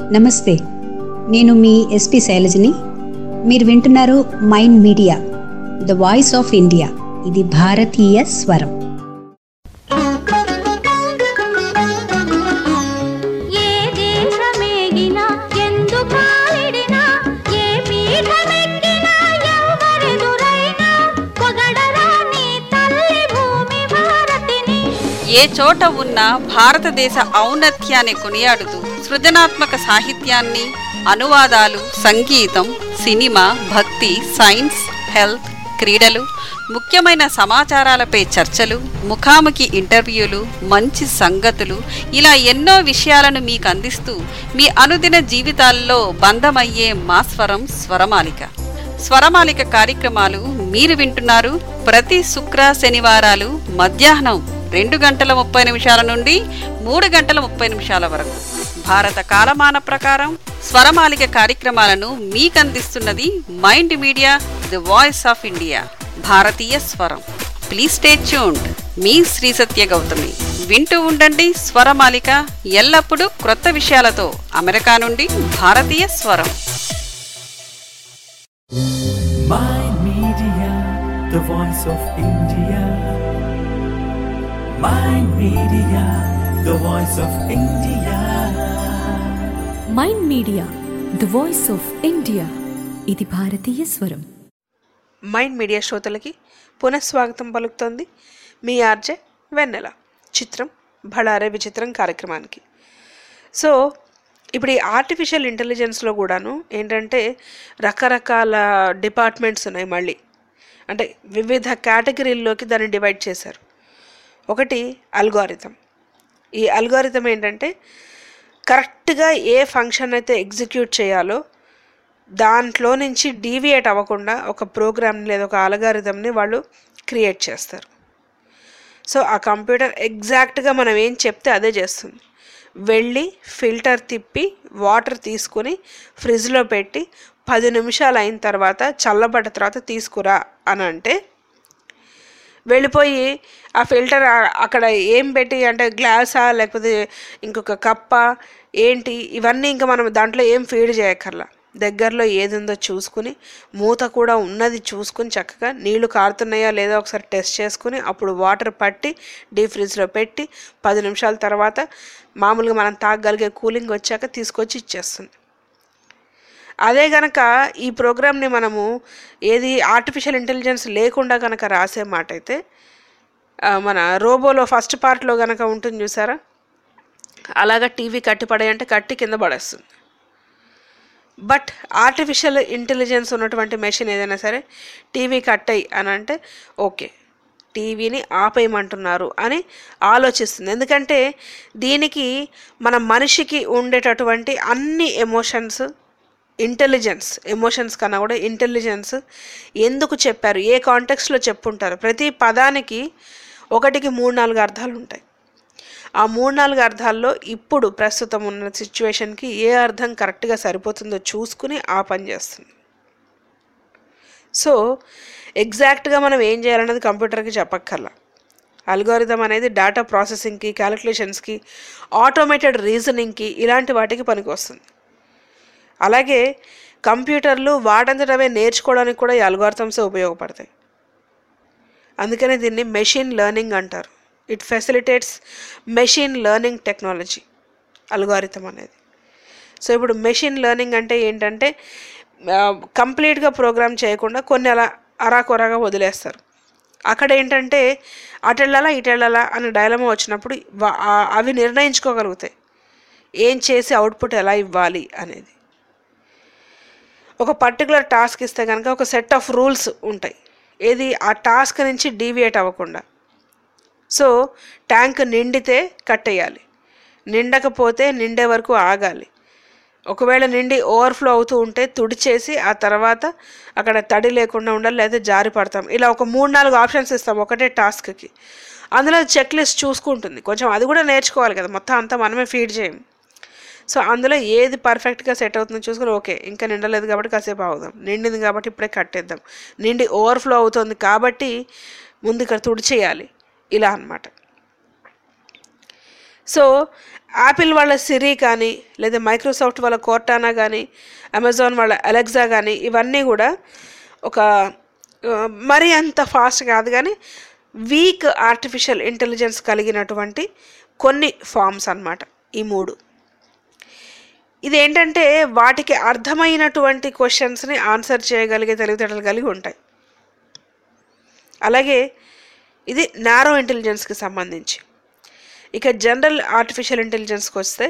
నమస్తే, నేను మీ ఎస్పి శైలజని. మీరు వింటున్నారు Mind Media, the voice of India. ఇది భారతీయ స్వరం. ఏ చోట ఉన్న భారతదేశ ఔన్నత్యాన్ని కొనియాడుతూ సృజనాత్మక సాహిత్యాన్ని, అనువాదాలు, సంగీతం, సినిమా, భక్తి, సైన్స్, హెల్త్, క్రీడలు, ముఖ్యమైన సమాచారాలపై చర్చలు, ముఖాముఖి ఇంటర్వ్యూలు, మంచి సంగతులు, ఇలా ఎన్నో విషయాలను మీకు అందిస్తూ మీ అనుదిన జీవితాల్లో బంధమయ్యే మా స్వరం స్వరమాలిక. స్వరమాలిక కార్యక్రమాలు మీరు వింటున్నారు ప్రతి శుక్ర శనివారాలు మధ్యాహ్నం 2:30 నుండి 3:30 వరకు. భారత కాలమాన ప్రకారం స్వరమాలిక కార్యక్రమాలను మీకందిస్తున్నది Mind Media, the voice of India, భారతీయ స్వరం. Please stay tuned. మీ శ్రీ సత్య గౌతమి. వింటూ ఉండండి స్వరమాలిక, ఎల్లప్పుడూ క్రొత్త విషయాలతో. అమెరికా నుండి భారతీయ స్వరం. Mind Media, the voice of India. Mind Media, the voice of India. Mind Media, the voice of India. ఇది భారతీయ స్వరం. మైండ్ మీడియా శ్రోతలకి పునఃస్వాగతం పలుకుతోంది మీ ఆర్జే వెన్నెల. చిత్రం భళారే విచిత్రం కార్యక్రమానికి. సో ఇప్పుడు ఈ ఆర్టిఫిషియల్ ఇంటెలిజెన్స్లో కూడాను ఏంటంటే రకరకాల డిపార్ట్మెంట్స్ ఉన్నాయి. మళ్ళీ అంటే వివిధ కేటగిరీల్లోకి దాన్ని డివైడ్ చేశారు. ఒకటి అల్గోరిథం. ఈ అల్గోరిథం ఏంటంటే కరెక్ట్గా ఏ ఫంక్షన్ అయితే ఎగ్జిక్యూట్ చేయాలో దాంట్లో నుంచి డీవియేట్ అవ్వకుండా ఒక ప్రోగ్రామ్ని లేదా ఒక అల్గోరిథంని వాళ్ళు క్రియేట్ చేస్తారు. సో ఆ కంప్యూటర్ ఎగ్జాక్ట్గా మనం ఏం చెప్తే అదే చేస్తుంది. వెళ్ళి ఫిల్టర్ తిప్పి వాటర్ తీసుకుని ఫ్రిడ్జ్లో పెట్టి 10 నిమిషాలు అయిన తర్వాత చల్లబడ్డ తర్వాత తీసుకురా అని అంటే వెళ్ళిపోయి ఆ ఫిల్టర్ అక్కడ ఏం పెట్టి అంటే గ్లాసా లేకపోతే ఇంకొక కప్పా ఏంటి ఇవన్నీ ఇంకా మనం దాంట్లో ఏం ఫీడ్ చేయక్కర్లా. దగ్గరలో ఏది ఉందో చూసుకుని మూత కూడా ఉన్నది చూసుకుని చక్కగా నీళ్లు కారుతున్నాయా లేదా ఒకసారి టెస్ట్ చేసుకుని అప్పుడు వాటర్ పట్టి డీప్ ఫ్రిడ్జ్లో పెట్టి 10 నిమిషాల తర్వాత మామూలుగా మనం తాగగలిగే కూలింగ్ వచ్చాక తీసుకొచ్చి ఇచ్చేస్తుంది. అదే కనుక ఈ ప్రోగ్రామ్ని మనము ఏది ఆర్టిఫిషియల్ ఇంటెలిజెన్స్ లేకుండా కనుక రాసే మాట అయితే మన రోబోలో ఫస్ట్ పార్ట్లో కనుక ఉంటుంది చూసారా, అలాగా టీవీ కట్టిపడేయంటే కట్టి కింద పడేస్తుంది. బట్ ఆర్టిఫిషియల్ ఇంటెలిజెన్స్ ఉన్నటువంటి మెషిన్ ఏదైనా సరే టీవీ కట్టయి అని అంటే ఓకే టీవీని ఆపేయమంటున్నారు అని ఆలోచిస్తుంది. ఎందుకంటే దీనికి మన మనిషికి ఉండేటటువంటి అన్ని ఎమోషన్స్, ఇంటెలిజెన్స్, ఎమోషన్స్ కన్నా కూడా ఇంటెలిజెన్స్ ఎందుకు చెప్పారు, ఏ కాంటెక్స్ట్లో చెప్పుంటారు, ప్రతి పదానికి 1-3-4 అర్థాలు ఉంటాయి. ఆ 3-4 అర్థాల్లో ఇప్పుడు ప్రస్తుతం ఉన్న సిచ్యువేషన్కి ఏ అర్థం కరెక్ట్గా సరిపోతుందో చూసుకుని ఆ పని చేస్తుంది. సో ఎగ్జాక్ట్గా మనం ఏం చేయాలన్నది కంప్యూటర్కి చెప్పక్కర్లా. అల్గోరిథం అనేది డేటా ప్రాసెసింగ్కి, క్యాలిక్యులేషన్స్కి, ఆటోమేటెడ్ రీజనింగ్కి ఇలాంటి వాటికి పనికి వస్తుంది. అలాగే కంప్యూటర్లు వాటంతటవే నేర్చుకోవడానికి కూడా ఈ అల్గోరిథమ్సే ఉపయోగపడతాయి. అందుకనే దీన్ని మెషిన్ లెర్నింగ్ అంటారు. It facilitates machine learning technology algorithm అనేది. సో ఇప్పుడు మెషిన్ లెర్నింగ్ అంటే ఏంటంటే కంప్లీట్గా ప్రోగ్రామ్ చేయకుండా కొన్ని అలా అరాకొరాగా వదిలేస్తారు. అక్కడ ఏంటంటే అటెళ్ళాలా ఇటెళ్ళాలా అనే డైలమా వచ్చినప్పుడు అవి నిర్ణయించుకోగలుగుతాయి ఏం చేసి అవుట్పుట్ ఎలా ఇవ్వాలి అనేది. ఒక పర్టికులర్ టాస్క్ ఇస్తే కనుక ఒక సెట్ ఆఫ్ రూల్స్ ఉంటాయి, ఏది ఆ టాస్క్ నుంచి డీవియేట్ అవ్వకుండా. సో ట్యాంక్ నిండితే కట్టేయాలి, నిండకపోతే నిండే వరకు ఆగాలి. ఒకవేళ నిండి ఓవర్ఫ్లో అవుతూ ఉంటే తుడిచేసి ఆ తర్వాత అక్కడ తడి లేకుండా ఉండాలి, లేదా జారి పడతాం. ఇలా ఒక 3-4 ఆప్షన్స్ ఇస్తాం ఒకటే టాస్క్కి. అందులో చెక్ లిస్ట్ చూసుకుంటుంది. కొంచెం అది కూడా నేర్చుకోవాలి కదా, మొత్తం అంతా మనమే ఫీడ్ చేయం. సో అందులో ఏది పర్ఫెక్ట్గా సెట్ అవుతుందో చూసుకుని ఓకే ఇంకా నిండలేదు కాబట్టి కాసేపు ఆగుదాం, నిండింది కాబట్టి ఇప్పుడే కట్టేద్దాం, నిండి ఓవర్ఫ్లో అవుతుంది కాబట్టి ముందు ఇక్కడ తుడిచేయాలి, ఇలా అన్నమాట. సో యాపిల్ వాళ్ళ సిరి కానీ, లేదా మైక్రోసాఫ్ట్ వాళ్ళ కోర్టానా కానీ, అమెజాన్ వాళ్ళ అలెక్సా కానీ, ఇవన్నీ కూడా ఒక మరీ అంత ఫాస్ట్ కాదు కానీ వీక్ ఆర్టిఫిషియల్ ఇంటెలిజెన్స్ కలిగినటువంటి కొన్ని ఫామ్స్ అన్నమాట ఈ 3. ఇదేంటంటే వాటికి అర్థమైనటువంటి క్వశ్చన్స్ని ఆన్సర్ చేయగలిగే తెలివితేటలు కలిగి ఉంటాయి. అలాగే ఇది నారో ఇంటెలిజెన్స్కి సంబంధించి. ఇక జనరల్ ఆర్టిఫిషియల్ ఇంటెలిజెన్స్కి వస్తే,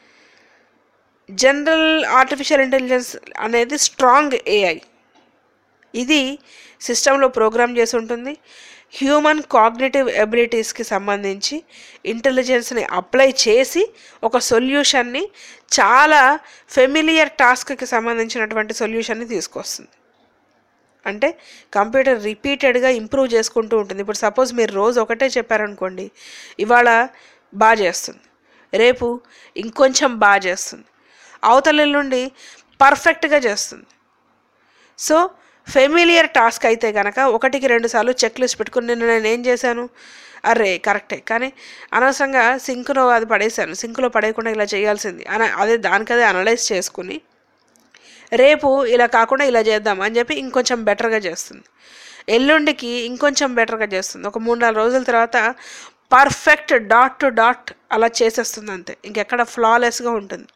జనరల్ ఆర్టిఫిషియల్ ఇంటెలిజెన్స్ అనేది స్ట్రాంగ్ ఏఐ. ఇది సిస్టంలో ప్రోగ్రామ్ చేసి ఉంటుంది. హ్యూమన్ కాగ్నిటివ్ ఎబిలిటీస్కి సంబంధించి ఇంటెలిజెన్స్ని అప్లై చేసి ఒక సొల్యూషన్ని, చాలా ఫెమిలియర్ టాస్క్కి సంబంధించినటువంటి సొల్యూషన్ని తీసుకొస్తుంది. అంటే కంప్యూటర్ రిపీటెడ్గా ఇంప్రూవ్ చేసుకుంటూ ఉంటుంది. ఇప్పుడు సపోజ్ మీరు రోజు ఒకటే చెప్పారనుకోండి, ఇవాళ బాగా చేస్తుంది, రేపు ఇంకొంచెం బాగా చేస్తుంది, అవతల నుండి పర్ఫెక్ట్గా చేస్తుంది. సో ఫెమిలియర్ టాస్క్ అయితే కనుక 1-2 సార్లు చెక్ లిస్ట్ పెట్టుకుని, నిన్న నేను ఏం చేశాను, అరే కరెక్టే, కానీ అనవసరంగా సింక్లో అది పడేశాను, సింక్లో పడేయకుండా ఇలా చేయాల్సింది అదే దానికదే అనలైజ్ చేసుకుని, రేపు ఇలా కాకుండా ఇలా చేద్దాం అని చెప్పి ఇంకొంచెం బెటర్గా చేస్తుంది. ఎల్లుండికి ఇంకొంచెం బెటర్గా చేస్తుంది. ఒక 3-4 రోజుల తర్వాత పర్ఫెక్ట్ డాట్ టు డాట్ అలా చేసేస్తుంది, అంతే, ఇంకెక్కడ ఫ్లాలెస్గా ఉంటుంది.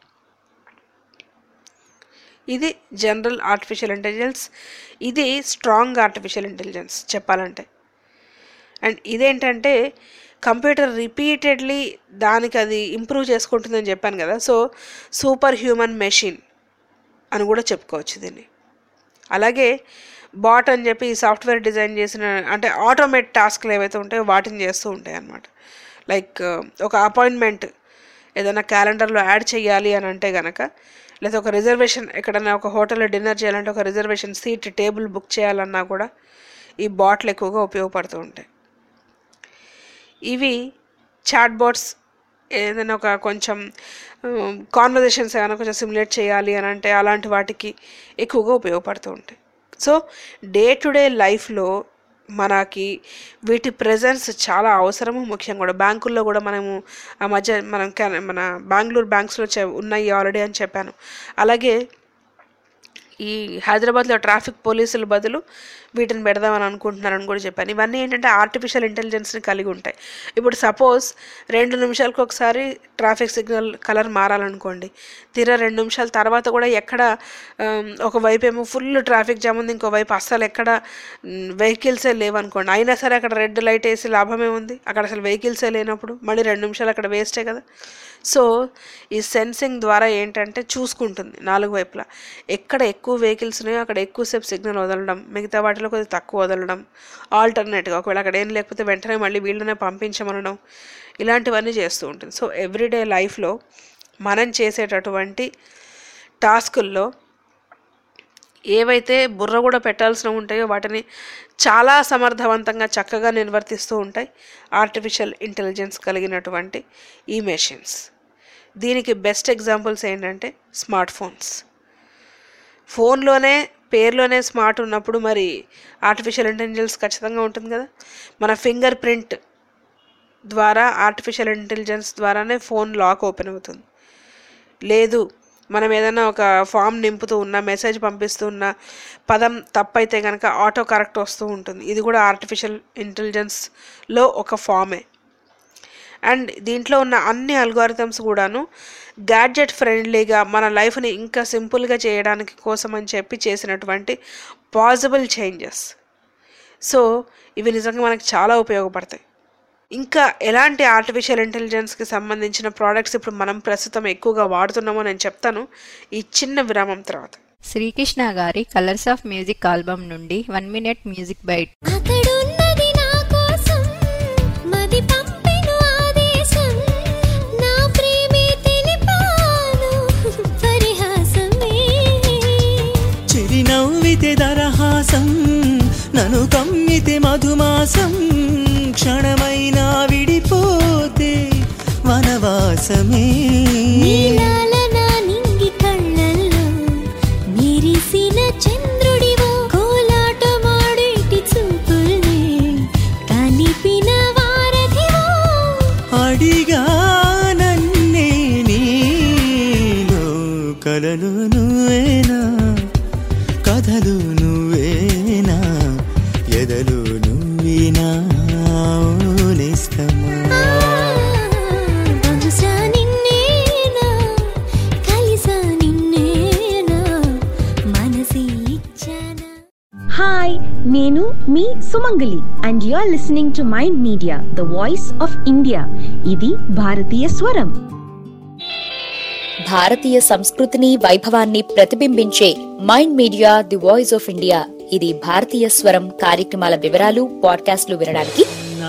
ఇది జనరల్ ఆర్టిఫిషియల్ ఇంటెలిజెన్స్. ఇది స్ట్రాంగ్ ఆర్టిఫిషియల్ ఇంటెలిజెన్స్ చెప్పాలంటే. అండ్ ఇదేంటంటే కంప్యూటర్ రిపీటెడ్లీ దానికి అది ఇంప్రూవ్ చేసుకుంటుందని చెప్పాను కదా, సో సూపర్ హ్యూమన్ మెషిన్ అని కూడా చెప్పుకోవచ్చు దీన్ని. అలాగే బాట్ అని చెప్పి ఈ సాఫ్ట్వేర్ డిజైన్ చేసిన, అంటే ఆటోమేట్ టాస్క్లు ఏవైతే ఉంటాయో వాటిని చేస్తూ ఉంటాయి అన్నమాట. లైక్ ఒక అపాయింట్మెంట్ ఏదైనా క్యాలెండర్లో యాడ్ చేయాలి అని అంటే కనుక, లేదా ఒక రిజర్వేషన్ ఎక్కడైనా ఒక హోటల్లో డిన్నర్ చేయాలంటే ఒక రిజర్వేషన్ సీట్ టేబుల్ బుక్ చేయాలన్నా కూడా ఈ బాట్లు ఎక్కువగా ఉపయోగపడుతూ ఉంటాయి. ఇవి చాట్ బాట్స్ ఏదైనా ఒక కొంచెం కాన్వర్జేషన్స్ ఏమైనా కొంచెం సిమ్యులేట్ చేయాలి అని అంటే అలాంటి వాటికి ఎక్కువగా ఉపయోగపడుతూ ఉంటాయి. సో డే టు డే లైఫ్లో మనకి వీటి ప్రెజెన్స్ చాలా అవసరము, ముఖ్యం కూడా. బ్యాంకుల్లో కూడా మనము ఆ మధ్య మన బెంగళూరు బ్యాంక్స్లో ఉన్నాయి ఆల్రెడీ అని చెప్పాను. అలాగే ఈ హైదరాబాద్లో ట్రాఫిక్ పోలీసుల బదులు వీటిని పెడదామని అనుకుంటున్నారని కూడా చెప్పాను. ఇవన్నీ ఏంటంటే ఆర్టిఫిషియల్ ఇంటెలిజెన్స్ని కలిగి ఉంటాయి. ఇప్పుడు సపోజ్ 2 నిమిషాలకు ఒకసారి ట్రాఫిక్ సిగ్నల్ కలర్ మారాలనుకోండి, తీరా 2 నిమిషాల తర్వాత కూడా ఎక్కడ ఒకవైపు ఏమో ఫుల్ ట్రాఫిక్ జామ్ ఉంది, ఇంకోవైపు అస్సలు ఎక్కడ వెహికల్సే లేవనుకోండి, అయినా సరే అక్కడ రెడ్ లైట్ వేసి లాభమే ఉంది, అక్కడ అసలు వెహికల్సే లేనప్పుడు మళ్ళీ 2 నిమిషాలు అక్కడ వేస్టే కదా. సో ఈ సెన్సింగ్ ద్వారా ఏంటంటే చూసుకుంటుంది 4 వైపులా, ఎక్కడ ఎక్కువ వెహికల్స్ ఉన్నాయో అక్కడ ఎక్కువసేపు సిగ్నల్ వదలడం, మిగతా వాటిలో కొద్దిగా తక్కువ వదలడం, ఆల్టర్నేట్గా ఒకవేళ అక్కడ ఏం లేకపోతే వెంటనే మళ్ళీ వీళ్ళనే పంపించమనడం, ఇలాంటివన్నీ చేస్తూ ఉంటుంది. సో ఎవ్రీడే లైఫ్లో మనం చేసేటటువంటి టాస్కుల్లో ఏవైతే బుర్ర కూడా పెట్టాల్సిన ఉంటాయో వాటిని చాలా సమర్థవంతంగా చక్కగా నిర్వర్తిస్తూ ఉంటాయి ఆర్టిఫిషియల్ ఇంటెలిజెన్స్ కలిగినటువంటి ఈ మెషిన్స్. దీనికి బెస్ట్ ఎగ్జాంపుల్స్ ఏంటంటే స్మార్ట్ ఫోన్స్. ఫోన్లోనే పేరులోనే స్మార్ట్ ఉన్నప్పుడు మరి ఆర్టిఫిషియల్ ఇంటెలిజెన్స్ ఖచ్చితంగా ఉంటుంది కదా. మన ఫింగర్ ప్రింట్ ద్వారా ఆర్టిఫిషియల్ ఇంటెలిజెన్స్ ద్వారానే ఫోన్ లాక్ ఓపెన్ అవుతుంది. లేదు మనం ఏదైనా ఒక ఫామ్ నింపుతూ ఉన్నా, మెసేజ్ పంపిస్తూ ఉన్నా, పదం తప్పైతే కనుక ఆటో కరెక్ట్ వస్తూ ఉంటుంది. ఇది కూడా ఆర్టిఫిషియల్ ఇంటెలిజెన్స్లో ఒక ఫామే. అండ్ దీంట్లో ఉన్న అన్ని అల్గోరిథమ్స్ కూడాను గ్యాడ్జెట్ ఫ్రెండ్లీగా మన లైఫ్ని ఇంకా సింపుల్గా చేయడానికి కోసం అని చెప్పి చేసినటువంటి పాసిబుల్ చేంజెస్. సో ఇవి నిజంగా మనకు చాలా ఉపయోగపడతాయి. ఇంకా ఎలాంటి ఆర్టిఫిషియల్ ఇంటెలిజెన్స్కి సంబంధించిన ప్రోడక్ట్స్ ఇప్పుడు మనం ప్రస్తుతం ఎక్కువగా వాడుతున్నామో నేను చెప్తాను ఈ చిన్న విరామం తర్వాత. శ్రీకృష్ణ గారి కలర్స్ ఆఫ్ మ్యూజిక్ ఆల్బమ్ నుండి 1 మినిట్ మ్యూజిక్ బైట్. చిరునవ్వితే దరహాసం, నన్ను కమ్మితే మధుమాసం, క్షణమైనా విడిపోతే వనవాసమే. నింగి కళ్ళల్లో మెరిసిన చంద్రుడివో, కోలాటమాడేటి చూపుల్ని కలిపిన వారధివో. అడిగాన కలలు నువ్వేనా, కథలు నువ్వేనా, ఎదలు నువ్వేనా, నేస్తమా. హాయ్, నేను మీ Sumangali and you are listening to Mind Media, the voice of India. ఇది భారతీయ స్వరం. భారతీయ సంస్కృతిని వైభవాన్ని ప్రతిబింబించే Mind Media the voice of India. ఇది భారతీయ స్వరం కార్యక్రమాల వివరాలు, పాడ్కాస్ట్లు వినడానికి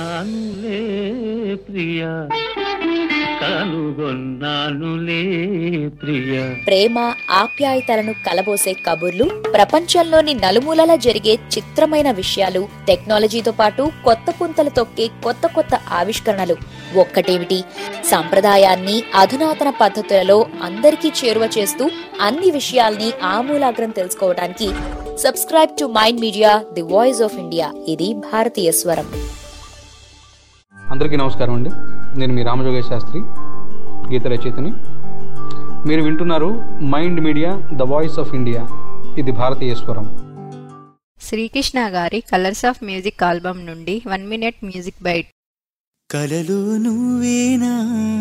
ప్రేమ ఆప్యాయతలను కలబోసే కబుర్లు, ప్రపంచంలోని నలుమూలలా జరిగే చిత్రమైన విషయాలు, టెక్నాలజీతో పాటు కొత్త పుంతలు తొక్కే కొత్త కొత్త ఆవిష్కరణలు, ఒక్కటేమిటి సంప్రదాయాన్ని అధునాతన పద్ధతులలో అందరికీ చేరువ చేస్తూ అన్ని విషయాల్ని ఆమూలాగ్రం తెలుసుకోవడానికి subscribe to Mind Media the voice of India. ఇది భారతీయ స్వరం. అందరికీ నమస్కారం అండి. నేను మీ రామజోగేశ్ శాస్త్రి, గీత రచయితని. మీరు వింటున్నారు Mind Media the voice of India. ఇది భారతీయ స్వరం. శ్రీకృష్ణ గారి కలర్స్ ఆఫ్ మ్యూజిక్ ఆల్బమ్ నుండి 1 minute మ్యూజిక్ బైట్. కలలు నువ్వేనా,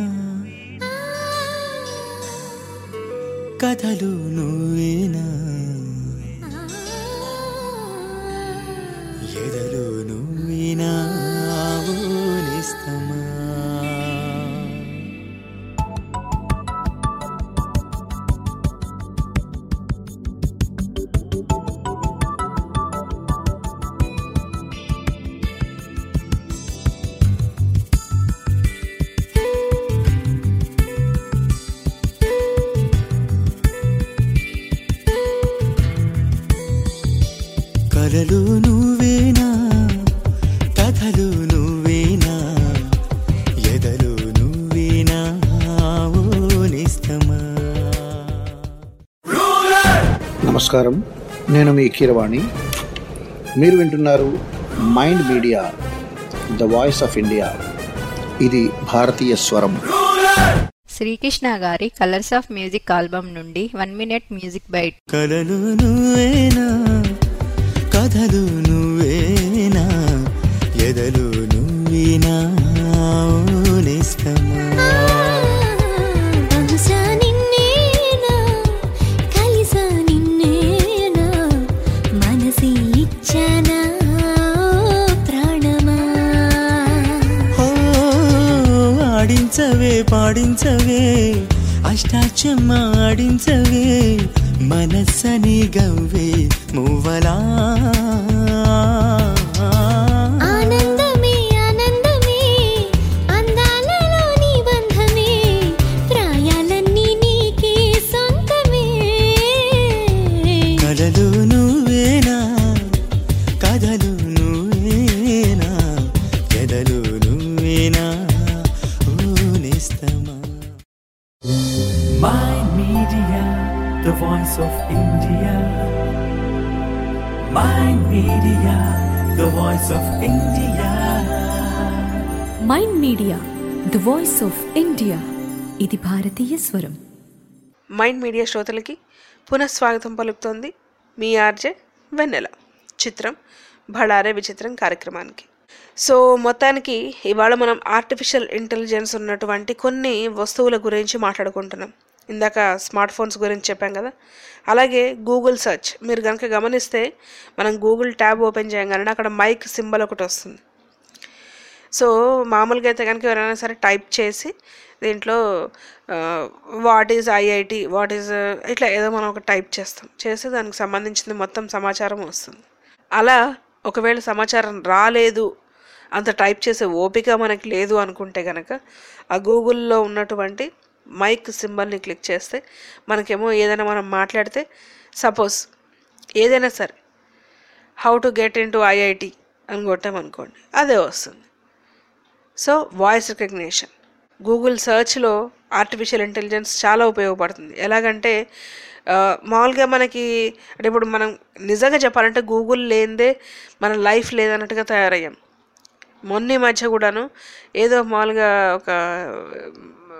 కథలు నువ్వేనా, ఎదలు నువ్వేనా, నేస్తమా. కలలు నువ్వేనా, కథలు నువ్వేనా, ఎదలు నువ్వేనా, నేస్తమా. నమస్కారం, నేను మీ కీరవాణి. మీరు వింటున్నారు Mind Media the voice of India. ఇది భారతీయ స్వరం. శ్రీకృష్ణ గారి కలర్స్ ఆఫ్ మ్యూజిక్ ఆల్బమ్ నుండి 1 minute మ్యూజిక్ బైట్. కలలు నువ్వేనా, కథలు నువ్వేనా, ఎదలు నువ్వేనా, నేస్తమా. ఆడించవే పాడించవే అష్టాచమ్మ ఆడించవే, మనస్సని గవ్వే మువ్వలా. ఆనందమే ఆనందమే అందాలలో నీ బంధమే, ప్రాయాలన్నీ నీకే సొంతమే. కలలు నువ్వేనా, కథలు నువ్వేనా, ఎదలు నువ్వేనా, నేస్తమా. Mind Media, the voice of India. Mind Media, the voice of India. Mind Media the voice of India. ఇది భారతీయ స్వరం. మైండ్ మీడియా శ్రోతలకి పునఃస్వాగతం పలుకుతోంది మీ ఆర్జే వెన్నెల. చిత్రం భళారే విచిత్రం కార్యక్రమానికి. సో మొత్తానికి ఇవాళ మనం ఆర్టిఫిషియల్ ఇంటెలిజెన్స్ ఉన్నటువంటి కొన్ని వస్తువుల గురించి మాట్లాడుకుంటున్నాం. ఇందాక స్మార్ట్ ఫోన్స్ గురించి చెప్పాం కదా, అలాగే గూగుల్ సెర్చ్ మీరు కనుక గమనిస్తే మనం గూగుల్ ట్యాబ్ ఓపెన్ చేయగానే అక్కడ మైక్ సింబల్ ఒకటి వస్తుంది. సో మామూలుగా అయితే కనుక ఎవరైనా సరే టైప్ చేసి దీంట్లో what is IIT, what is ఇట్లా ఏదో మనం ఒక టైప్ చేస్తే దానికి సంబంధించింది మొత్తం సమాచారం వస్తుంది. అలా ఒకవేళ సమాచారం రాలేదు, అంత టైప్ చేసే ఓపిక మనకి లేదు అనుకుంటే కనుక ఆ గూగుల్లో ఉన్నటువంటి మైక్ సింబల్ని క్లిక్ చేస్తే మనకేమో ఏదైనా మనం మాట్లాడితే, సపోజ్ ఏదైనా సరే how to get into IIT అని కొట్టామనుకోండి, అదే వస్తుంది. సో వాయిస్ రికగ్నిషన్ గూగుల్ సర్చ్లో ఆర్టిఫిషియల్ ఇంటెలిజెన్స్ చాలా ఉపయోగపడుతుంది. ఎలాగంటే మామూలుగా మనకి అంటే ఇప్పుడు మనం నిజంగా చెప్పాలంటే గూగుల్ లేనిదే మన లైఫ్ లేదన్నట్టుగా తయారయ్యాం. మొన్న మధ్య కూడాను ఏదో మామూలుగా ఒక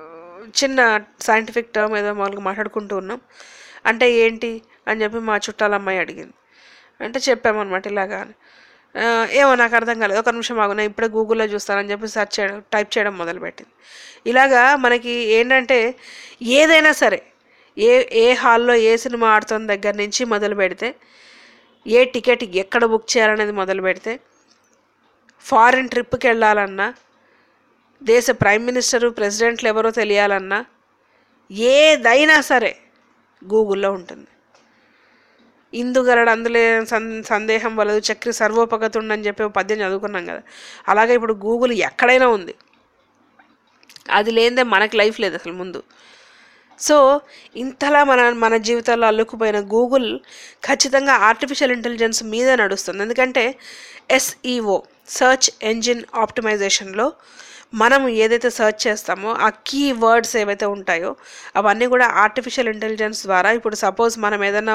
చిన్న సైంటిఫిక్ టర్మ్ ఏదో మామూలుగా మాట్లాడుకుంటూ ఉన్నాం. అంటే ఏంటి అని చెప్పి మా చుట్టాల అమ్మాయి అడిగింది. అంటే చెప్పామన్నమాట ఇలాగా అని. ఏమో నాకు అర్థం కాలేదు, ఒక నిమిషం ఆగు నేను ఇప్పుడే గూగుల్లో చూస్తానని చెప్పి టైప్ చేయడం మొదలుపెట్టింది. ఇలాగా మనకి ఏంటంటే ఏదైనా సరే ఏ హాల్లో ఏ సినిమా ఆడుతున్న దగ్గర నుంచి మొదలు పెడితే, ఏ టికెట్ ఎక్కడ బుక్ చేయాలనేది మొదలు పెడితే, ఫారిన్ ట్రిప్కి వెళ్ళాలన్నా, దేశ ప్రైమ్ మినిస్టరు ప్రెసిడెంట్లు ఎవరో తెలియాలన్నా, ఏదైనా సరే గూగుల్లో ఉంటుంది. ఇందుగలడు అందులో సందేహం వలదు చక్రి సర్వోపగతుండని చెప్పి పద్యం చదువుకున్నాం కదా, అలాగే ఇప్పుడు గూగుల్ ఎక్కడైనా ఉంది. అది లేనిదే మనకి లైఫ్ లేదు అసలు ముందు. సో ఇంతలా మన జీవితాల్లో అల్లుకుపోయిన గూగుల్ ఖచ్చితంగా ఆర్టిఫిషియల్ ఇంటెలిజెన్స్ మీద నడుస్తుంది. ఎందుకంటే SEO సర్చ్ ఎంజిన్ ఆప్టిమైజేషన్లో మనం ఏదైతే సర్చ్ చేస్తామో ఆ కీ వర్డ్స్ ఏవైతే ఉంటాయో అవన్నీ కూడా ఆర్టిఫిషియల్ ఇంటెలిజెన్స్ ద్వారా, ఇప్పుడు సపోజ్ మనం ఏదైనా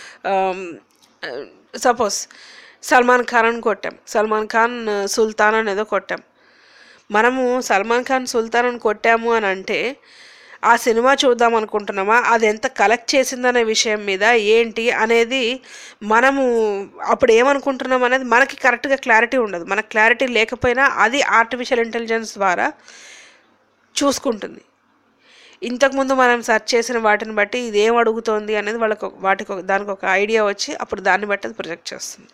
సపోజ్ సల్మాన్ ఖాన్ అని కొట్టాం, సల్మాన్ ఖాన్ సుల్తాన్ అనేదో కొట్టాం. మనము సల్మాన్ ఖాన్ సుల్తాన్ అని కొట్టాము అని అంటే ఆ సినిమా చూద్దాం అనుకుంటున్నామా, అది ఎంత కలెక్ట్ చేసిందనే విషయం మీద ఏంటి అనేది మనము అప్పుడు ఏమనుకుంటున్నాం అనేది మనకి కరెక్ట్గా క్లారిటీ ఉండదు. మనకు క్లారిటీ లేకపోయినా అది ఆర్టిఫిషియల్ ఇంటెలిజెన్స్ ద్వారా చూసుకుంటుంది. ఇంతకుముందు మనం సెర్చ్ చేసిన వాటిని బట్టి ఇది ఏం అడుగుతోంది అనేది దానికి ఒక ఐడియా వచ్చి అప్పుడు దాన్ని బట్టి అది ప్రొజెక్ట్ చేస్తుంది.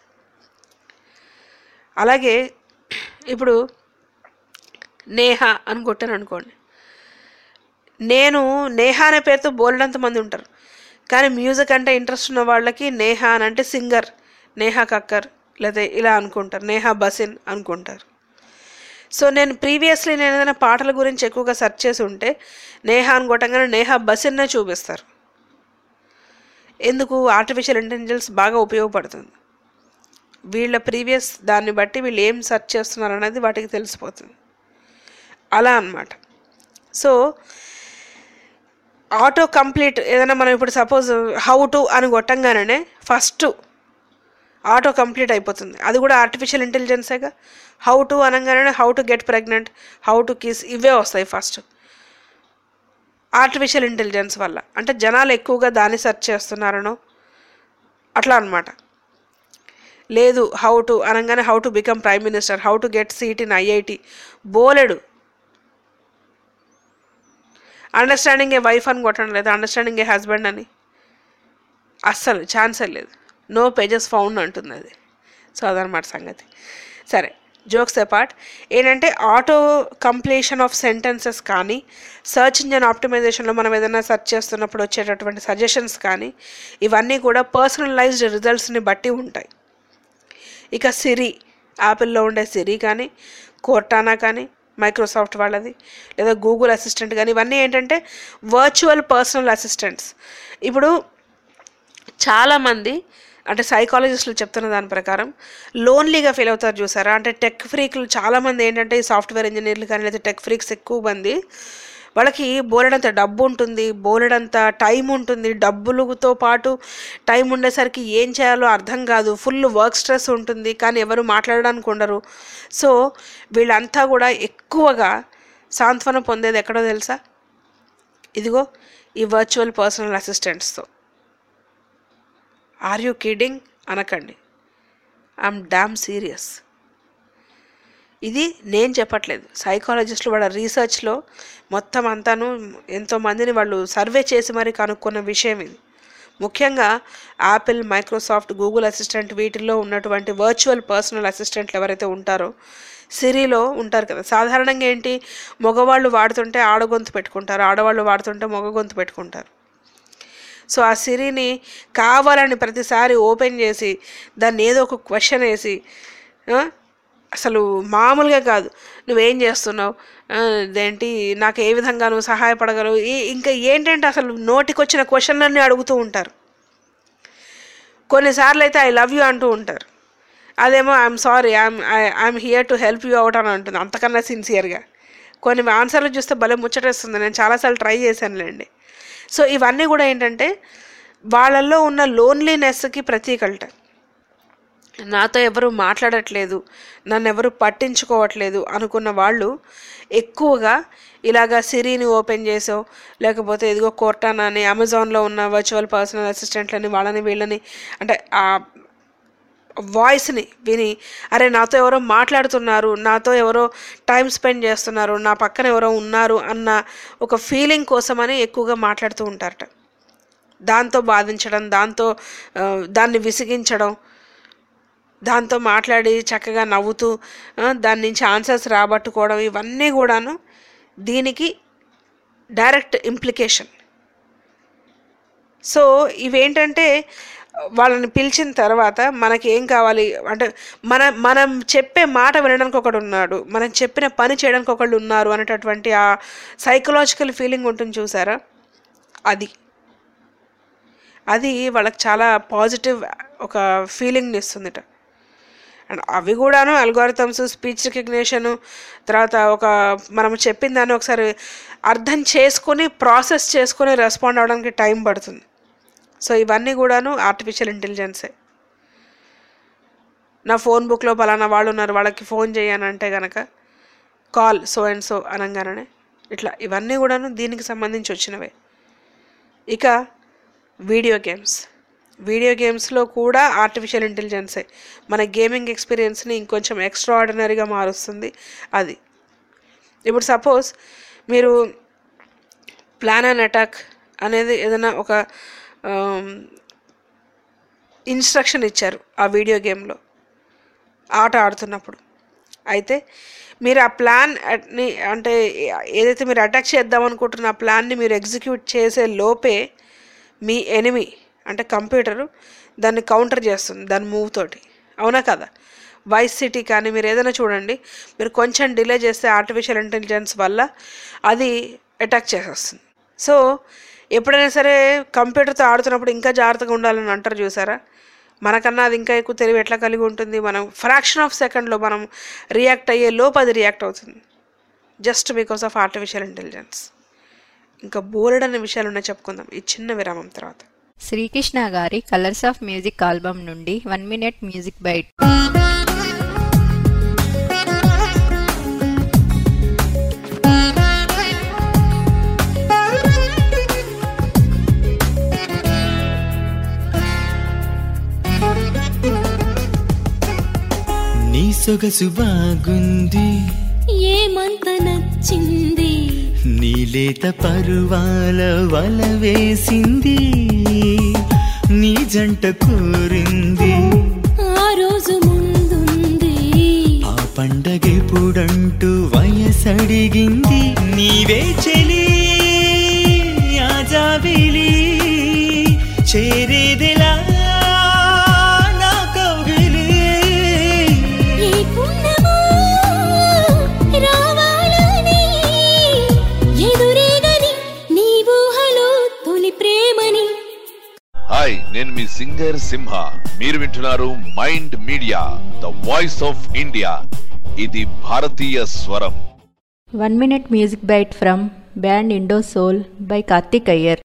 అలాగే ఇప్పుడు నేహ అని కొట్టాను అనుకోండి, నేను నేహ అనే పేరుతో బోలెడంత మంది ఉంటారు, కానీ మ్యూజిక్ అంటే ఇంట్రెస్ట్ ఉన్న వాళ్ళకి నేహ అని అంటే సింగర్ నేహా కక్కర్ లేదా ఇలా అనుకుంటారు, నేహా బసిన్ అనుకుంటారు. సో నేను ప్రీవియస్లీ నేను ఏదైనా పాటల గురించి ఎక్కువగా సెర్చ్ చేసి ఉంటే నేహా అని కొట్టంగానే నేహా బసిన్నే చూపిస్తారు. ఎందుకు? ఆర్టిఫిషియల్ ఇంటెలిజెన్స్ బాగా ఉపయోగపడుతుంది. వీళ్ళ ప్రీవియస్ దాన్ని బట్టి వీళ్ళు ఏం సెర్చ్ చేస్తున్నారు అనేది వాటికి తెలిసిపోతుంది. అలా అన్నమాట. సో ఆటో కంప్లీట్ ఏదైనా మనం ఇప్పుడు సపోజ్ హౌ టు అని కొట్టంగానే ఫస్ట్ ఆటో కంప్లీట్ అయిపోతుంది. అది కూడా ఆర్టిఫిషియల్ ఇంటెలిజెన్సేగా. హౌ టు అనగానే how to get pregnant, how to kiss ఇవే వస్తాయి ఫస్ట్ ఆర్టిఫిషియల్ ఇంటెలిజెన్స్ వల్ల. అంటే జనాలు ఎక్కువగా దాన్ని సెర్చ్ చేస్తున్నారనో అట్లా అనమాట. లేదు హౌ టు అనగానే how to become prime minister, how to get seat in IIT బోలెడు. అండర్స్టాండింగ్ ఏ వైఫ్ అని కొట్టడం లేదు, అండర్స్టాండింగ్ ఏ హస్బెండ్ అని అస్సలు ఛాన్సే లేదు. నో పేజెస్ ఫౌండ్ అంటుంది అది. సో అదనమాట సంగతి. సరే, జోక్స్ అపార్ట్, ఏంటంటే ఆటో కంప్లీషన్ ఆఫ్ సెంటెన్సెస్ కానీ, సర్చ్ ఇంజన్ ఆప్టిమైజేషన్లో మనం ఏదైనా సెర్చ్ చేస్తున్నప్పుడు వచ్చేటటువంటి సజెషన్స్ కానీ, ఇవన్నీ కూడా పర్సనలైజ్డ్ రిజల్ట్స్ని బట్టి ఉంటాయి. ఇక సిరి, యాపిల్లో ఉండే సిరి కానీ, కోర్టానా కానీ, మైక్రోసాఫ్ట్ వాళ్ళది, లేదా గూగుల్ అసిస్టెంట్ కానీ, ఇవన్నీ ఏంటంటే వర్చువల్ పర్సనల్ అసిస్టెంట్స్. ఇప్పుడు చాలామంది అంటే సైకాలజిస్టులు చెప్తున్న దాని ప్రకారం లోన్లీగా ఫీల్ అవుతారు చూసారా. అంటే టెక్ ఫ్రీక్లు చాలామంది ఏంటంటే ఈ సాఫ్ట్వేర్ ఇంజనీర్లు కానీ లేదా టెక్ ఫ్రీక్స్ ఎక్కువ మంది, వాళ్ళకి బోలెడంత డబ్బు ఉంటుంది, బోలెడంత టైం ఉంటుంది, డబ్బులతో పాటు టైం ఉండేసరికి ఏం చేయాలో అర్థం కాదు, ఫుల్ వర్క్ స్ట్రెస్ ఉంటుంది, కానీ ఎవరు మాట్లాడడానికి ఉండరు. సో వీళ్ళంతా కూడా ఎక్కువగా సాంత్వన పొందేది ఎక్కడో తెలుసా? ఇదిగో ఈ వర్చువల్ పర్సనల్ అసిస్టెంట్స్తో. ఆర్ యూ కిడింగ్ అనకండి, ఐఎమ్ డామ్ సీరియస్. ఇది నేను చెప్పట్లేదు, సైకాలజిస్టులు వాళ్ళ రీసెర్చ్లో మొత్తం అంతాను ఎంతోమందిని వాళ్ళు సర్వే చేసి మరీ కనుక్కున్న విషయం ఇది. ముఖ్యంగా యాపిల్, మైక్రోసాఫ్ట్, గూగుల్ అసిస్టెంట్ వీటిల్లో ఉన్నటువంటి వర్చువల్ పర్సనల్ అసిస్టెంట్లు ఎవరైతే ఉంటారో, సిరిలో ఉంటారు కదా. సాధారణంగా ఏంటి, మగవాళ్ళు వాడుతుంటే ఆడగొంతు పెట్టుకుంటారు, ఆడవాళ్ళు వాడుతుంటే మగ గొంతు పెట్టుకుంటారు. సో ఆ సిరిని కావాలని ప్రతిసారి ఓపెన్ చేసి దాన్ని ఏదో ఒక క్వశ్చన్ వేసి, అసలు మామూలుగా కాదు, నువ్వేం చేస్తున్నావు, ఇదేంటి, నాకు ఏ విధంగా నువ్వు సహాయపడగలవు, ఇంకా ఏంటంటే అసలు నోటికొచ్చిన క్వశ్చన్లన్నీ అడుగుతూ ఉంటారు. కొన్నిసార్లు అయితే ఐ లవ్ యూ అంటూ ఉంటారు, అదేమో I'm sorry, I'm here to help you out అని అంటుంది అంతకన్నా సిన్సియర్గా. కొన్ని ఆన్సర్లు చూస్తే భలే ముచ్చటేస్తుంది, నేను చాలాసార్లు ట్రై చేశానులేండి. సో ఇవన్నీ కూడా ఏంటంటే వాళ్ళల్లో ఉన్న లోన్లీనెస్కి ప్రతీకలట. నాతో ఎవరు మాట్లాడట్లేదు, నన్ను ఎవరు పట్టించుకోవట్లేదు అనుకున్న వాళ్ళు ఎక్కువగా ఇలాగా సిరిని ఓపెన్ చేసో, లేకపోతే ఇదిగో కోర్టానా అని అమెజాన్లో ఉన్న వర్చువల్ పర్సనల్ అసిస్టెంట్లని వాళ్ళని వీళ్ళని అంటే ఆ వాయిస్ని విని అరే నాతో ఎవరో మాట్లాడుతున్నారు, నాతో ఎవరో టైం స్పెండ్ చేస్తున్నారు, నా పక్కన ఎవరో ఉన్నారు అన్న ఒక ఫీలింగ్ కోసమని ఎక్కువగా మాట్లాడుతూ ఉంటారట. దాంతో బాధించడం, దాన్ని విసిగించడం, దాంతో మాట్లాడి చక్కగా నవ్వుతూ దాని నుంచి ఆన్సర్స్ రాబట్టుకోవడం, ఇవన్నీ కూడాను దీనికి డైరెక్ట్ ఇంప్లికేషన్. సో ఇవేంటంటే వాళ్ళని పిలిచిన తర్వాత మనకి ఏం కావాలి అంటే మనం చెప్పే మాట వినడానికి ఒకడు ఉన్నాడు, మనం చెప్పిన పని చేయడానికి ఒకళ్ళు ఉన్నారు అనేటటువంటి ఆ సైకలాజికల్ ఫీలింగ్ ఉంటుంది చూసారా, అది వాళ్ళకి చాలా పాజిటివ్ ఒక ఫీలింగ్ని ఇస్తుందిట. అండ్ అవి కూడాను అల్గోరిథమ్స్, స్పీచ్ రికగ్నిషను, తర్వాత మనం చెప్పిన దాన్ని ఒకసారి అర్థం చేసుకొని ప్రాసెస్ చేసుకొని రెస్పాండ్ అవ్వడానికి టైం పడుతుంది. సో ఇవన్నీ కూడాను ఆర్టిఫిషియల్ ఇంటెలిజెన్సే. నా ఫోన్ బుక్లో పలానా వాళ్ళు ఉన్నారు, వాళ్ళకి ఫోన్ చేయనంటే కనుక కాల్ సో అండ్ సో అనగానే ఇట్లా ఇవన్నీ కూడాను దీనికి సంబంధించి వచ్చినవే. ఇక వీడియో గేమ్స్లో కూడా ఆర్టిఫిషియల్ ఇంటెలిజెన్సే మన గేమింగ్ ఎక్స్పీరియన్స్ని ఇంకొంచెం ఎక్స్ట్రాఆర్డినరీగా మారుస్తుంది. అది ఇప్పుడు సపోజ్ మీరు ప్లాన్ అండ్ అటాక్ అనేది ఏదైనా ఒక ఇన్స్ట్రక్షన్ ఇచ్చారు ఆ వీడియో గేమ్లో ఆట ఆడుతున్నప్పుడు, అయితే మీరు ఆ ప్లాన్ని అంటే ఏదైతే మీరు అటాక్ చేద్దాం అనుకుంటున్న ఆ ప్లాన్ని మీరు ఎగ్జిక్యూట్ చేసే లోపే మీ ఎనిమి అంటే కంప్యూటరు దాన్ని కౌంటర్ చేస్తుంది దాని మూవ్ తోటి, అవునా కదా? వైస్ సిటీ కానీ మీరు ఏదైనా చూడండి, మీరు కొంచెం డిలే చేస్తే ఆర్టిఫిషియల్ ఇంటెలిజెన్స్ వల్ల అది అటాక్ చేసేస్తుంది. సో ఎప్పుడైనా సరే కంప్యూటర్తో ఆడుతున్నప్పుడు ఇంకా జాగ్రత్తగా ఉండాలని అంటారు చూసారా, మనకన్నా అది ఇంకా ఎక్కువ తెలివి ఎట్లా కలిగి ఉంటుంది. మనం ఫ్రాక్షన్ ఆఫ్ సెకండ్లో మనం రియాక్ట్ అయ్యే లోపు అది రియాక్ట్ అవుతుంది, just because of artificial intelligence. ఇంకా బోలెడన్న విషయాలు ఉన్నాయి, చెప్పుకుందాం ఈ చిన్న విరామం తర్వాత. శ్రీకృష్ణ గారి కలర్స్ ఆఫ్ మ్యూజిక్ ఆల్బమ్ నుండి 1 minute మ్యూజిక్ బైట్. నీ సొగసు బాగుంది, ఏమంత నచ్చింది, నీలేత పరువాల వల వేసింది, నీ జంట కోరింది, ఆ రోజు ముందుంది, ఆ పండగెప్పుడంటూ వయసడిగింది, నీవే చెలి ఆజాబిలి చేరేదెలా నా కౌగిలి, ఈ పుణ్యమో రావాలని ఎదురేగని నీ ఊహలో తొలి ప్రేమని. హాయ్, నేను మీ సింగర్ సింహ. మీరు వింటున్నారు Mind Media, the voice of India. ఇది భారతీయ స్వరం. 1 minute music bite from band Indo Soul by Karthik Iyer.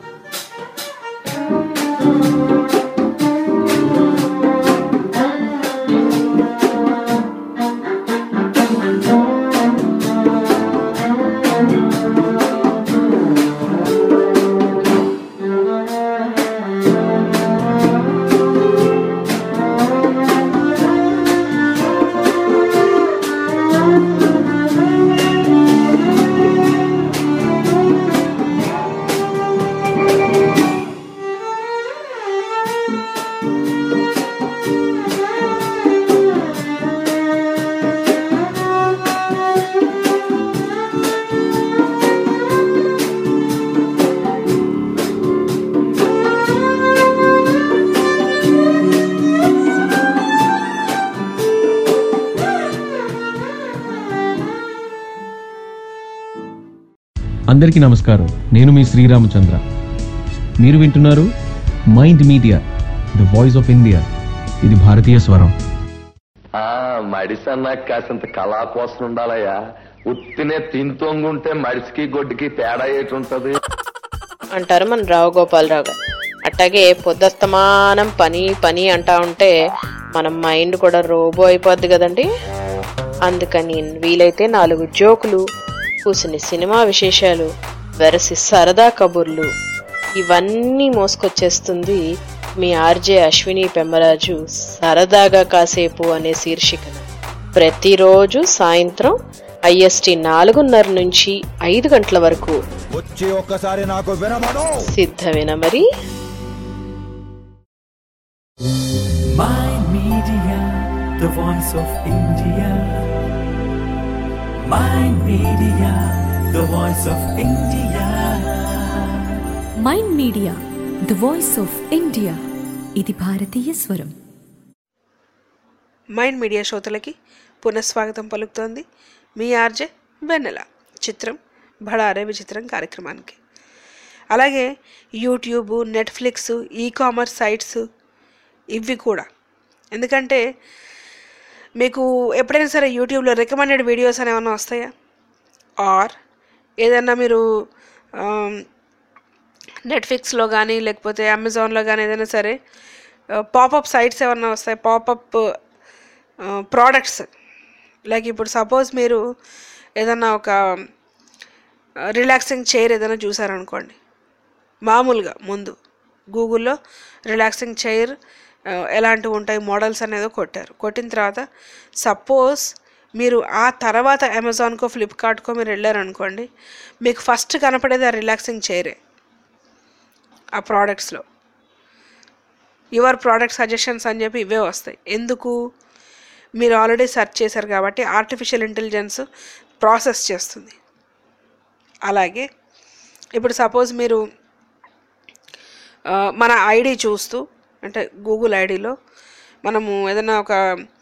అందరికీ నమస్కారం. నేను మీ శ్రీరామచంద్ర. మీరు వింటున్నారు Mind Media, the voice of India. ఇది భారతీయ స్వరం. మడిసన్నా కాసింత కళా కోసం ఉండాలయ్యా. ఉత్తినే తింతోంగుంటే మడిసికి గొడ్డుకి తేడా ఏటుంటది అంటారు మన రావు గోపాలరావు గారు. అట్టాగే పొద్దస్తమానం పని పని అంటా ఉంటే మన మైండ్ కూడా రోబో అయిపోద్ది కదండి. అందుకని వీలైతే 4 జోకులు, కూసుని సినిమా విశేషాలు, వెరసి సరదా కబుర్లు ఇవన్నీ మోసుకొచ్చేస్తుంది మీ ఆర్జే అశ్విని పెమ్మరాజు సరదాగా కాసేపు అనే శీర్షికన. ప్రతిరోజు సాయంత్రం IST 4:30 నుంచి 5 గంటల వరకు వచ్చి ఒక్కసారి నాకు వినమను. సిద్ధమేనా మరి? Mind Media, the voice of India. Mind Media, the voice of India. Mind Media the voice of India ఇది భారతీయ స్వరం. మైండ్ మీడియా శ్రోతలకి పునఃస్వాగతం పలుకుతోంది మీ ఆర్జే వెన్నెల. చిత్రం బడారే విచిత్రం కార్యక్రమానికి. అలాగే యూట్యూబ్, నెట్ఫ్లిక్స్, ఈకామర్స్ సైట్స్ ఇవి కూడా. ఎందుకంటే మీకు ఎప్పుడైనా సరే యూట్యూబ్లో రికమెండెడ్ వీడియోస్ అని ఏమైనా వస్తాయా? ఆర్ ఏదన్నా మీరు నెట్ఫ్లిక్స్లో కానీ లేకపోతే అమెజాన్లో కానీ ఏదైనా సరే పాపప్ సైట్స్ ఏమన్నా వస్తాయి, పాపప్ ప్రోడక్ట్స్. లైక్ ఇప్పుడు సపోజ్ మీరు ఏదన్నా ఒక రిలాక్సింగ్ చైర్ ఏదైనా చూసారనుకోండి, మామూలుగా ముందు గూగుల్లో రిలాక్సింగ్ చైర్ ఎలాంటివి ఉంటాయి మోడల్స్ అనేది కొట్టిన తర్వాత సపోజ్ మీరు ఆ తర్వాత అమెజాన్కో ఫ్లిప్కార్ట్కో మీరు వెళ్ళారనుకోండి, మీకు ఫస్ట్ కనపడేది ఆ రిలాక్సింగ్ చైరే. ఆ ప్రోడక్ట్స్లో యువర్ ప్రోడక్ట్ సజెషన్స్ అని చెప్పి ఇవే వస్తాయి. ఎందుకు? మీరు ఆల్రెడీ సెర్చ్ చేశారు కాబట్టి ఆర్టిఫిషియల్ ఇంటెలిజెన్స్ ప్రాసెస్ చేస్తుంది. అలాగే ఇప్పుడు సపోజ్ మీరు మన ఐడి చూస్తూ, అంటే గూగుల్ ఐడిలో మనము ఏదైనా ఒక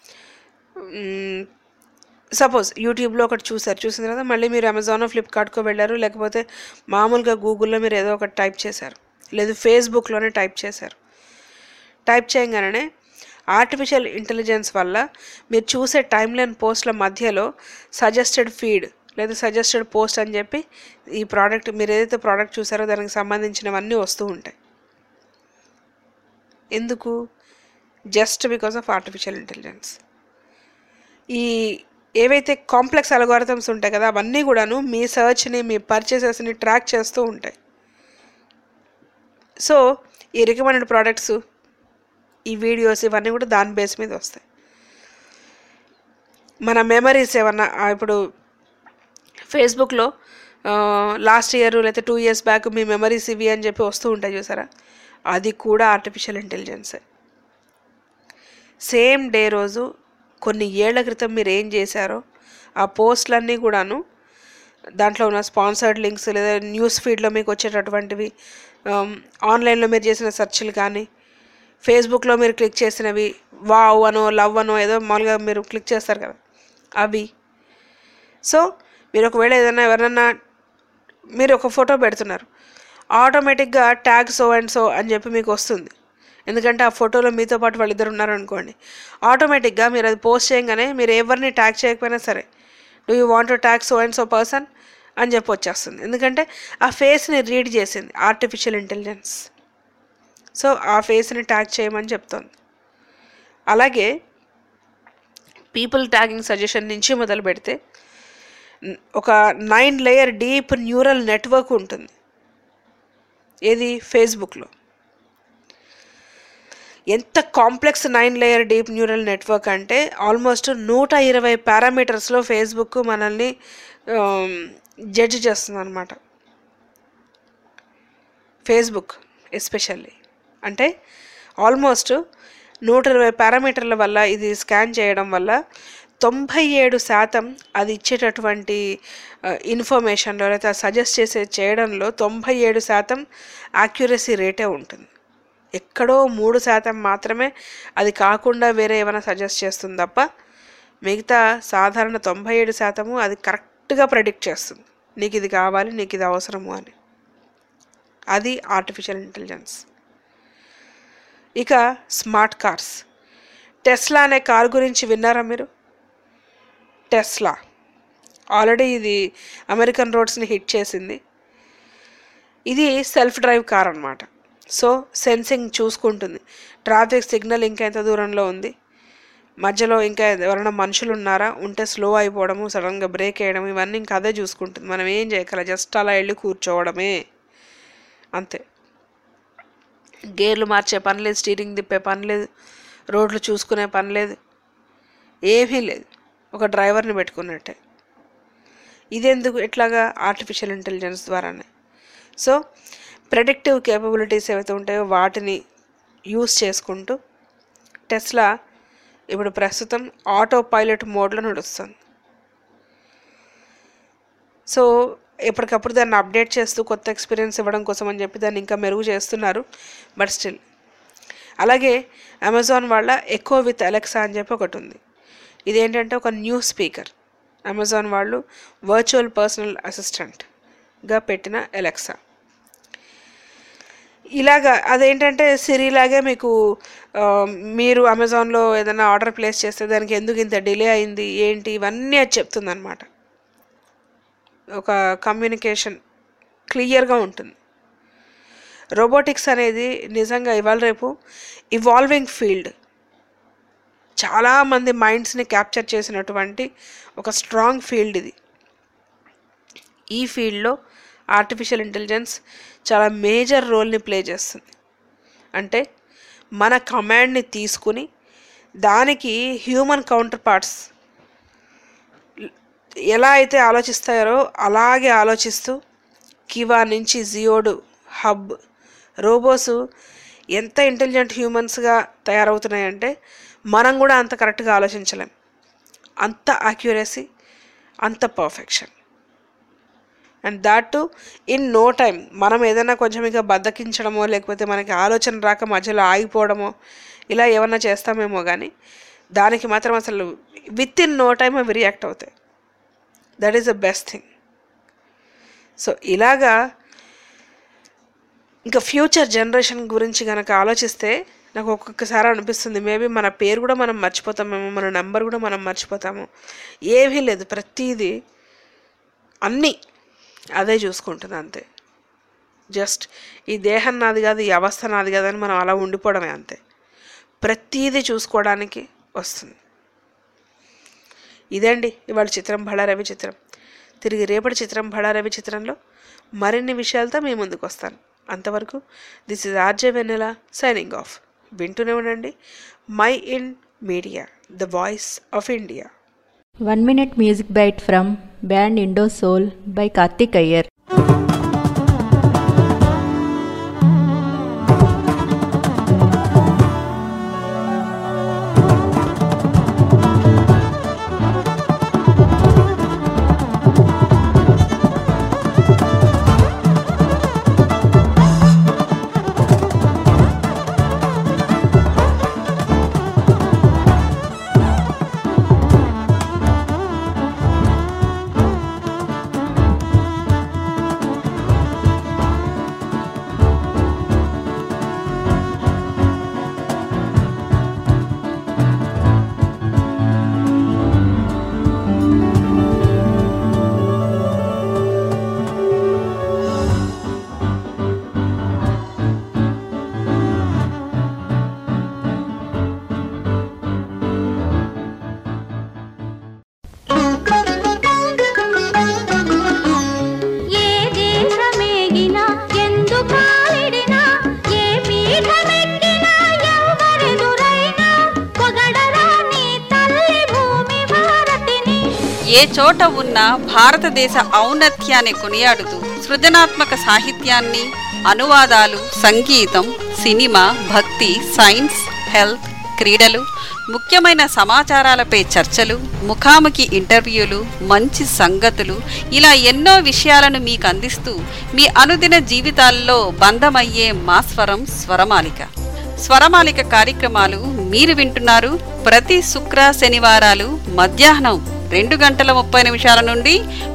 సపోజ్ యూట్యూబ్లో ఒకటి చూసిన తర్వాత మళ్ళీ మీరు అమెజాన్ ఫ్లిప్కార్ట్కో వెళ్ళారు, లేకపోతే మామూలుగా గూగుల్లో మీరు ఏదో ఒకటి టైప్ చేశారు, లేదు ఫేస్బుక్లోనే టైప్ చేశారు. టైప్ చేయగానే ఆర్టిఫిషియల్ ఇంటెలిజెన్స్ వల్ల మీరు చూసే టైమ్లైన్ పోస్ట్ల మధ్యలో సజెస్టెడ్ ఫీడ్ లేదా సజెస్టెడ్ పోస్ట్ అని చెప్పి ఈ ప్రోడక్ట్ మీరు ఏదైతే ప్రోడక్ట్ చూసారో దానికి సంబంధించినవన్నీ వస్తూ ఉంటాయి. ఎందుకు? Just because of artificial intelligence. ఈ ఏవైతే కాంప్లెక్స్ అల్గోరిథమ్స్ ఉంటాయి కదా, అవన్నీ కూడాను మీ సర్చ్ని, మీ పర్చేసెస్ని ట్రాక్ చేస్తూ ఉంటాయి. సో ఈ రికమెండెడ్ ప్రోడక్ట్స్, ఈ వీడియోస్ ఇవన్నీ కూడా దాని బేస్ మీద వస్తాయి. మన మెమరీస్ ఏమన్నా ఇప్పుడు ఫేస్బుక్లో లాస్ట్ ఇయర్ లేదా 2 years బ్యాక్ మీ మెమరీస్ ఇవి అని చెప్పి వస్తూ ఉంటాయి చూసారా, అది కూడా ఆర్టిఫిషియల్ ఇంటెలిజెన్సే. సేమ్ డే రోజు కొన్ని ఏళ్ల క్రితం మీరు ఏం చేశారో ఆ పోస్టులన్నీ కూడాను దాంట్లో ఉన్న స్పాన్సర్డ్ లింక్స్ లేదా న్యూస్ ఫీడ్లో మీకు వచ్చేటటువంటివి, ఆన్లైన్లో మీరు చేసిన సెర్చ్లు కానీ, ఫేస్బుక్లో మీరు క్లిక్ చేసినవి, వావ్ అనో లవ్ అనో ఏదో మామూలుగా మీరు క్లిక్ చేస్తారు కదా అవి. సో మీరు ఒకవేళ ఏదైనా ఎవరన్నా మీరు ఒక ఫోటో పెడుతున్నారు, ఆటోమేటిక్గా ట్యాగ్ సో అండ్ సో అని చెప్పి మీకు వస్తుంది. ఎందుకంటే ఆ ఫోటోలో మీతో పాటు వాళ్ళిద్దరు ఉన్నారనుకోండి, ఆటోమేటిక్గా మీరు అది పోస్ట్ చేయగానే మీరు ఎవరిని ట్యాగ్ చేయకపోయినా సరే, do you want to tag so and so person అని చెప్పి వచ్చేస్తుంది. ఎందుకంటే ఆ ఫేస్ని రీడ్ చేసింది ఆర్టిఫిషియల్ ఇంటెలిజెన్స్. సో ఆ ఫేస్ని ట్యాగ్ చేయమని చెప్తోంది. అలాగే పీపుల్ ట్యాగింగ్ సజెషన్ నుంచి మొదలు పెడితే ఒక 9 layer డీప్ న్యూరల్ నెట్వర్క్ ఉంటుంది. ఏది? ఫేస్బుక్లో. ఎంత complex 9 layer deep neural network అంటే ఆల్మోస్ట్ 120 పారామీటర్స్లో ఫేస్బుక్ మనల్ని జడ్జ్ చేస్తుంది అనమాట. ఫేస్బుక్ ఎస్పెషల్లీ అంటే ఆల్మోస్ట్ 120 పారామీటర్ల వల్ల ఇది స్కాన్ చేయడం వల్ల 97% అది ఇచ్చేటటువంటి ఇన్ఫర్మేషన్లో లేదా సజెస్ట్ చేయడంలో 97% యాక్యురసీ రేటే ఉంటుంది. ఎక్కడో 3% మాత్రమే అది కాకుండా వేరే ఏమైనా సజెస్ట్ చేస్తుంది తప్ప మిగతా సాధారణ 97% అది కరెక్ట్గా ప్రెడిక్ట్ చేస్తుంది, నీకు ఇది కావాలి, నీకు ఇది అవసరము అని. అది ఆర్టిఫిషియల్ ఇంటెలిజెన్స్. ఇక స్మార్ట్ కార్స్. టెస్లా అనే కారు గురించి విన్నారా మీరు? టెస్లా ఆల్రెడీ ఇది అమెరికన్ రోడ్స్ని హిట్ చేసింది. ఇది సెల్ఫ్ డ్రైవ్ కార్ అన్నమాట. సో సెన్సింగ్ చూసుకుంటుంది, ట్రాఫిక్ సిగ్నల్ ఇంకెంత దూరంలో ఉంది, మధ్యలో ఇంకా ఎవరైనా మనుషులు ఉన్నారా, ఉంటే స్లో అయిపోవడము, సడన్గా బ్రేక్ వేయడం, ఇవన్నీ ఇంకా అదే చూసుకుంటుంది. మనం ఏం చేయగల, జస్ట్ అలా వెళ్ళి కూర్చోవడమే అంతే. గేర్లు మార్చే పని లేదు, స్టీరింగ్ తిప్పే పని లేదు, రోడ్లు చూసుకునే పని లేదు, ఏమీ లేదు. ఒక డ్రైవర్ని పెట్టుకున్నట్టే. ఇదెందుకు? ఎట్లాగా? ఆర్టిఫిషియల్ ఇంటెలిజెన్స్ ద్వారానే. సో ప్రెడిక్టివ్ కేపబిలిటీస్ ఏవైతే ఉంటాయో వాటిని యూస్ చేసుకుంటూ టెస్లా ఇప్పుడు ప్రస్తుతం ఆటో పైలట్ మోడ్లో నడుస్తుంది. సో ఎప్పటికప్పుడు దాన్ని అప్డేట్ చేస్తూ కొత్త ఎక్స్పీరియన్స్ ఇవ్వడం కోసం అని చెప్పి దాన్ని ఇంకా మెరుగు చేస్తున్నారు. But still. అలాగే అమెజాన్ వాళ్ళ ఎకో విత్ అలెక్సా అని చెప్పి ఒకటి ఉంది. ఇదేంటంటే ఒక న్యూ స్పీకర్. అమెజాన్ వాళ్ళు వర్చువల్ పర్సనల్ అసిస్టెంట్గా పెట్టిన అలెక్సా. ఇలాగా అదేంటంటే సిరిలాగే మీకు మీరు అమెజాన్లో ఏదైనా ఆర్డర్ ప్లేస్ చేస్తే దానికి ఎందుకు ఇంత డిలే అయింది ఏంటి ఇవన్నీ అది చెప్తుందన్నమాట. ఒక కమ్యూనికేషన్ క్లియర్గా ఉంటుంది. రోబోటిక్స్ అనేది నిజంగా ఇవాళ రేపు ఇవాల్వింగ్ ఫీల్డ్. చాలామంది మైండ్స్ని క్యాప్చర్ చేసినటువంటి ఒక స్ట్రాంగ్ ఫీల్డ్ ఇది. ఈ ఫీల్డ్లో ఆర్టిఫిషియల్ ఇంటెలిజెన్స్ చాలా మేజర్ రోల్ని ప్లే చేస్తుంది. అంటే మన కమాండ్ని తీసుకుని దానికి హ్యూమన్ కౌంటర్ పార్ట్స్ ఎలా అయితే ఆలోచిస్తారో అలాగే ఆలోచిస్తూ కివా నుంచి జియోడు, హబ్, రోబోస్ ఎంత ఇంటెలిజెంట్ హ్యూమన్స్గా తయారవుతున్నాయంటే మనం కూడా అంత కరెక్ట్గా ఆలోచించలేం. అంత అక్యురసీ, అంత perfection. And that too in no time. మనం ఏదైనా కొంచెం ఇక బద్దకించడమో లేకపోతే మనకి ఆలోచన రాక మధ్యలో ఆగిపోవడమో ఇలా ఏమన్నా చేస్తామేమో కానీ దానికి మాత్రం అసలు విత్ ఇన్ నో టైం అవి రియాక్ట్ అవుతాయి. That is the best thing. So ఇలాగా ఇంకా ఫ్యూచర్ జనరేషన్ గురించి కనుక ఆలోచిస్తే నాకు ఒక్కొక్కసారి అనిపిస్తుంది మేబీ మన పేరు కూడా మనం మర్చిపోతామేమో, మన నెంబర్ కూడా మనం మర్చిపోతాము. ఏమీ లేదు, ప్రతిదీ అన్నీ అదే చూసుకుంటుంది అంతే. జస్ట్ ఈ దేహం నాది కాదు, ఈ అవస్థ నాది కాదు అని మనం అలా ఉండిపోవడమే అంతే. ప్రతీదీ చూసుకోవడానికి వస్తుంది. ఇదండి ఇవాళ చిత్రం భళా రవి చిత్రం. తిరిగి రేపటి చిత్రం భళా రవి చిత్రంలో మరిన్ని విషయాలతో మీ ముందుకు వస్తాను. అంతవరకు this is RJ Vennela signing off. వింటూనే ఉండండి Mind Media, the voice of India. 1 minute music bite from band Indo Soul by Karthik Iyer. ఏ చోట ఉన్న భారతదేశ ఔన్నత్యాన్ని కొనియాడుతూ సృజనాత్మక సాహిత్యాన్ని, అనువాదాలు, సంగీతం, సినిమా, భక్తి, సైన్స్, హెల్త్, క్రీడలు, ముఖ్యమైన సమాచారాలపై చర్చలు, ముఖాముఖి ఇంటర్వ్యూలు, మంచి సంగతులు, ఇలా ఎన్నో విషయాలను మీకు అందిస్తూ మీ అనుదిన జీవితాల్లో బంధమయ్యే మా స్వరం స్వరమాలిక. స్వరమాలిక కార్యక్రమాలు మీరు వింటున్నారు ప్రతి శుక్ర శనివారాలు మధ్యాహ్నం 2:30 నుండి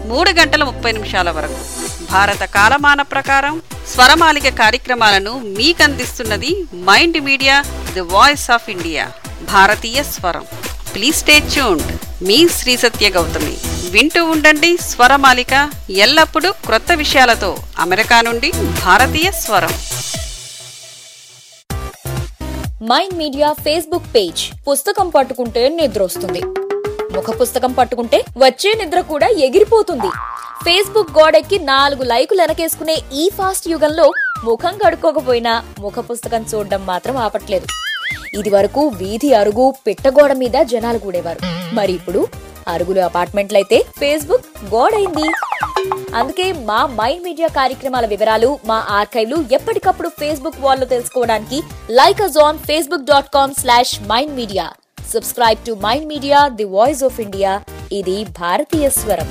3:30 వరకు. భారత కాలమాన ప్రకారం స్వరమాలిక కార్యక్రమాలను మీకందిస్తున్నది Mind Media, the voice of India, భారతీయ స్వరం. Please stay tuned. మీ శ్రీ సత్య గౌతమి. వింటూ ఉండండి స్వరమాలిక, ఎల్లప్పుడూ క్రొత్త విషయాలతో. అమెరికా నుండి భారతీయ స్వరం. Mind Media Facebook page. పుస్తకం పట్టుకుంటే నిద్ర వస్తుంది, ముఖ పుస్తకం పట్టుకుంటే వచ్చే నిద్ర కూడా ఎగిరిపోతుంది. ఫేస్బుక్ గోడెక్కి 4 లైకులు వెనకేసుకునే ఈ ఫాస్ట్ యుగంలో ముఖం కడుక్కోకపోయినా ముఖ పుస్తకం చూడడం మాత్రం ఆపట్లేదు. ఇది వరకు వీధి అరుగు పిట్టగోడ మీద జనాలు కూడేవారు. మరి ఇప్పుడు అరుగులు అపార్ట్మెంట్లయితే ఫేస్బుక్ గోడైంది. అందుకే మా మైండ్ మీడియా కార్యక్రమాల వివరాలు, మా ఆర్కైవ్లు ఎప్పటికప్పుడు ఫేస్బుక్ వాల్లో తెలుసుకోవడానికి like us on facebook.com/mindmedia. Subscribe to Mind Media, the voice of India. ఇది భారతీయ స్వరం.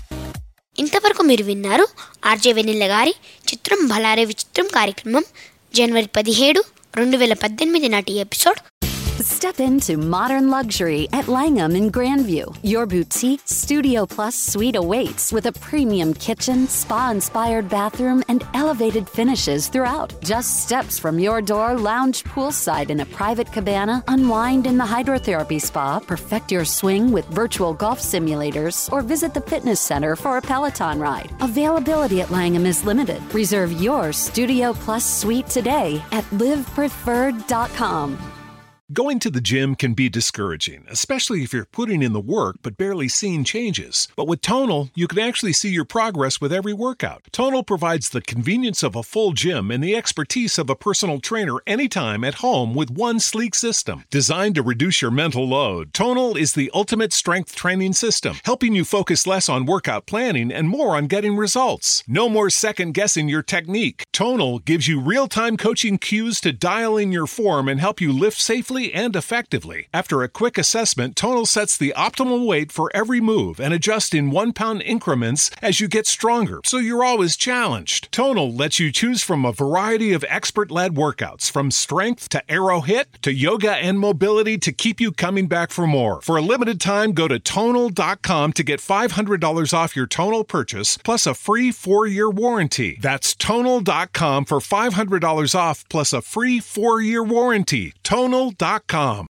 ఇంతవరకు మీరు విన్నారు ఆర్జే వెన్నెల గారి చిత్రం బలారే విచిత్రం కార్యక్రమం జనవరి 17, 2018 నాటి episode. Step into modern luxury at Langham in Grandview. Your boutique Studio Plus suite awaits with a premium kitchen, spa-inspired bathroom, and elevated finishes throughout. Just steps from your door, lounge poolside in a private cabana, unwind in the hydrotherapy spa, perfect your swing with virtual golf simulators, or visit the fitness center for a Peloton ride. Availability at Langham is limited. Reserve your Studio Plus suite today at livepreferred.com. Going to the gym can be discouraging, especially if you're putting in the work but barely seeing changes. But with Tonal, you can actually see your progress with every workout. Tonal provides the convenience of a full gym and the expertise of a personal trainer anytime at home with one sleek system. Designed to reduce your mental load, Tonal is the ultimate strength training system, helping you focus less on workout planning and more on getting results. No more second-guessing your technique. Tonal gives you real-time coaching cues to dial in your form and help you lift safely and effectively. After a quick assessment, Tonal sets the optimal weight for every move and adjusts in 1-pound increments as you get stronger, so you're always challenged. Tonal lets you choose from a variety of expert-led workouts, from strength to aero hit to yoga and mobility to keep you coming back for more. For a limited time, go to Tonal.com to get $500 off your Tonal purchase plus a free 4-year warranty. That's Tonal.com for $500 off plus a free 4-year warranty. Tonal.com.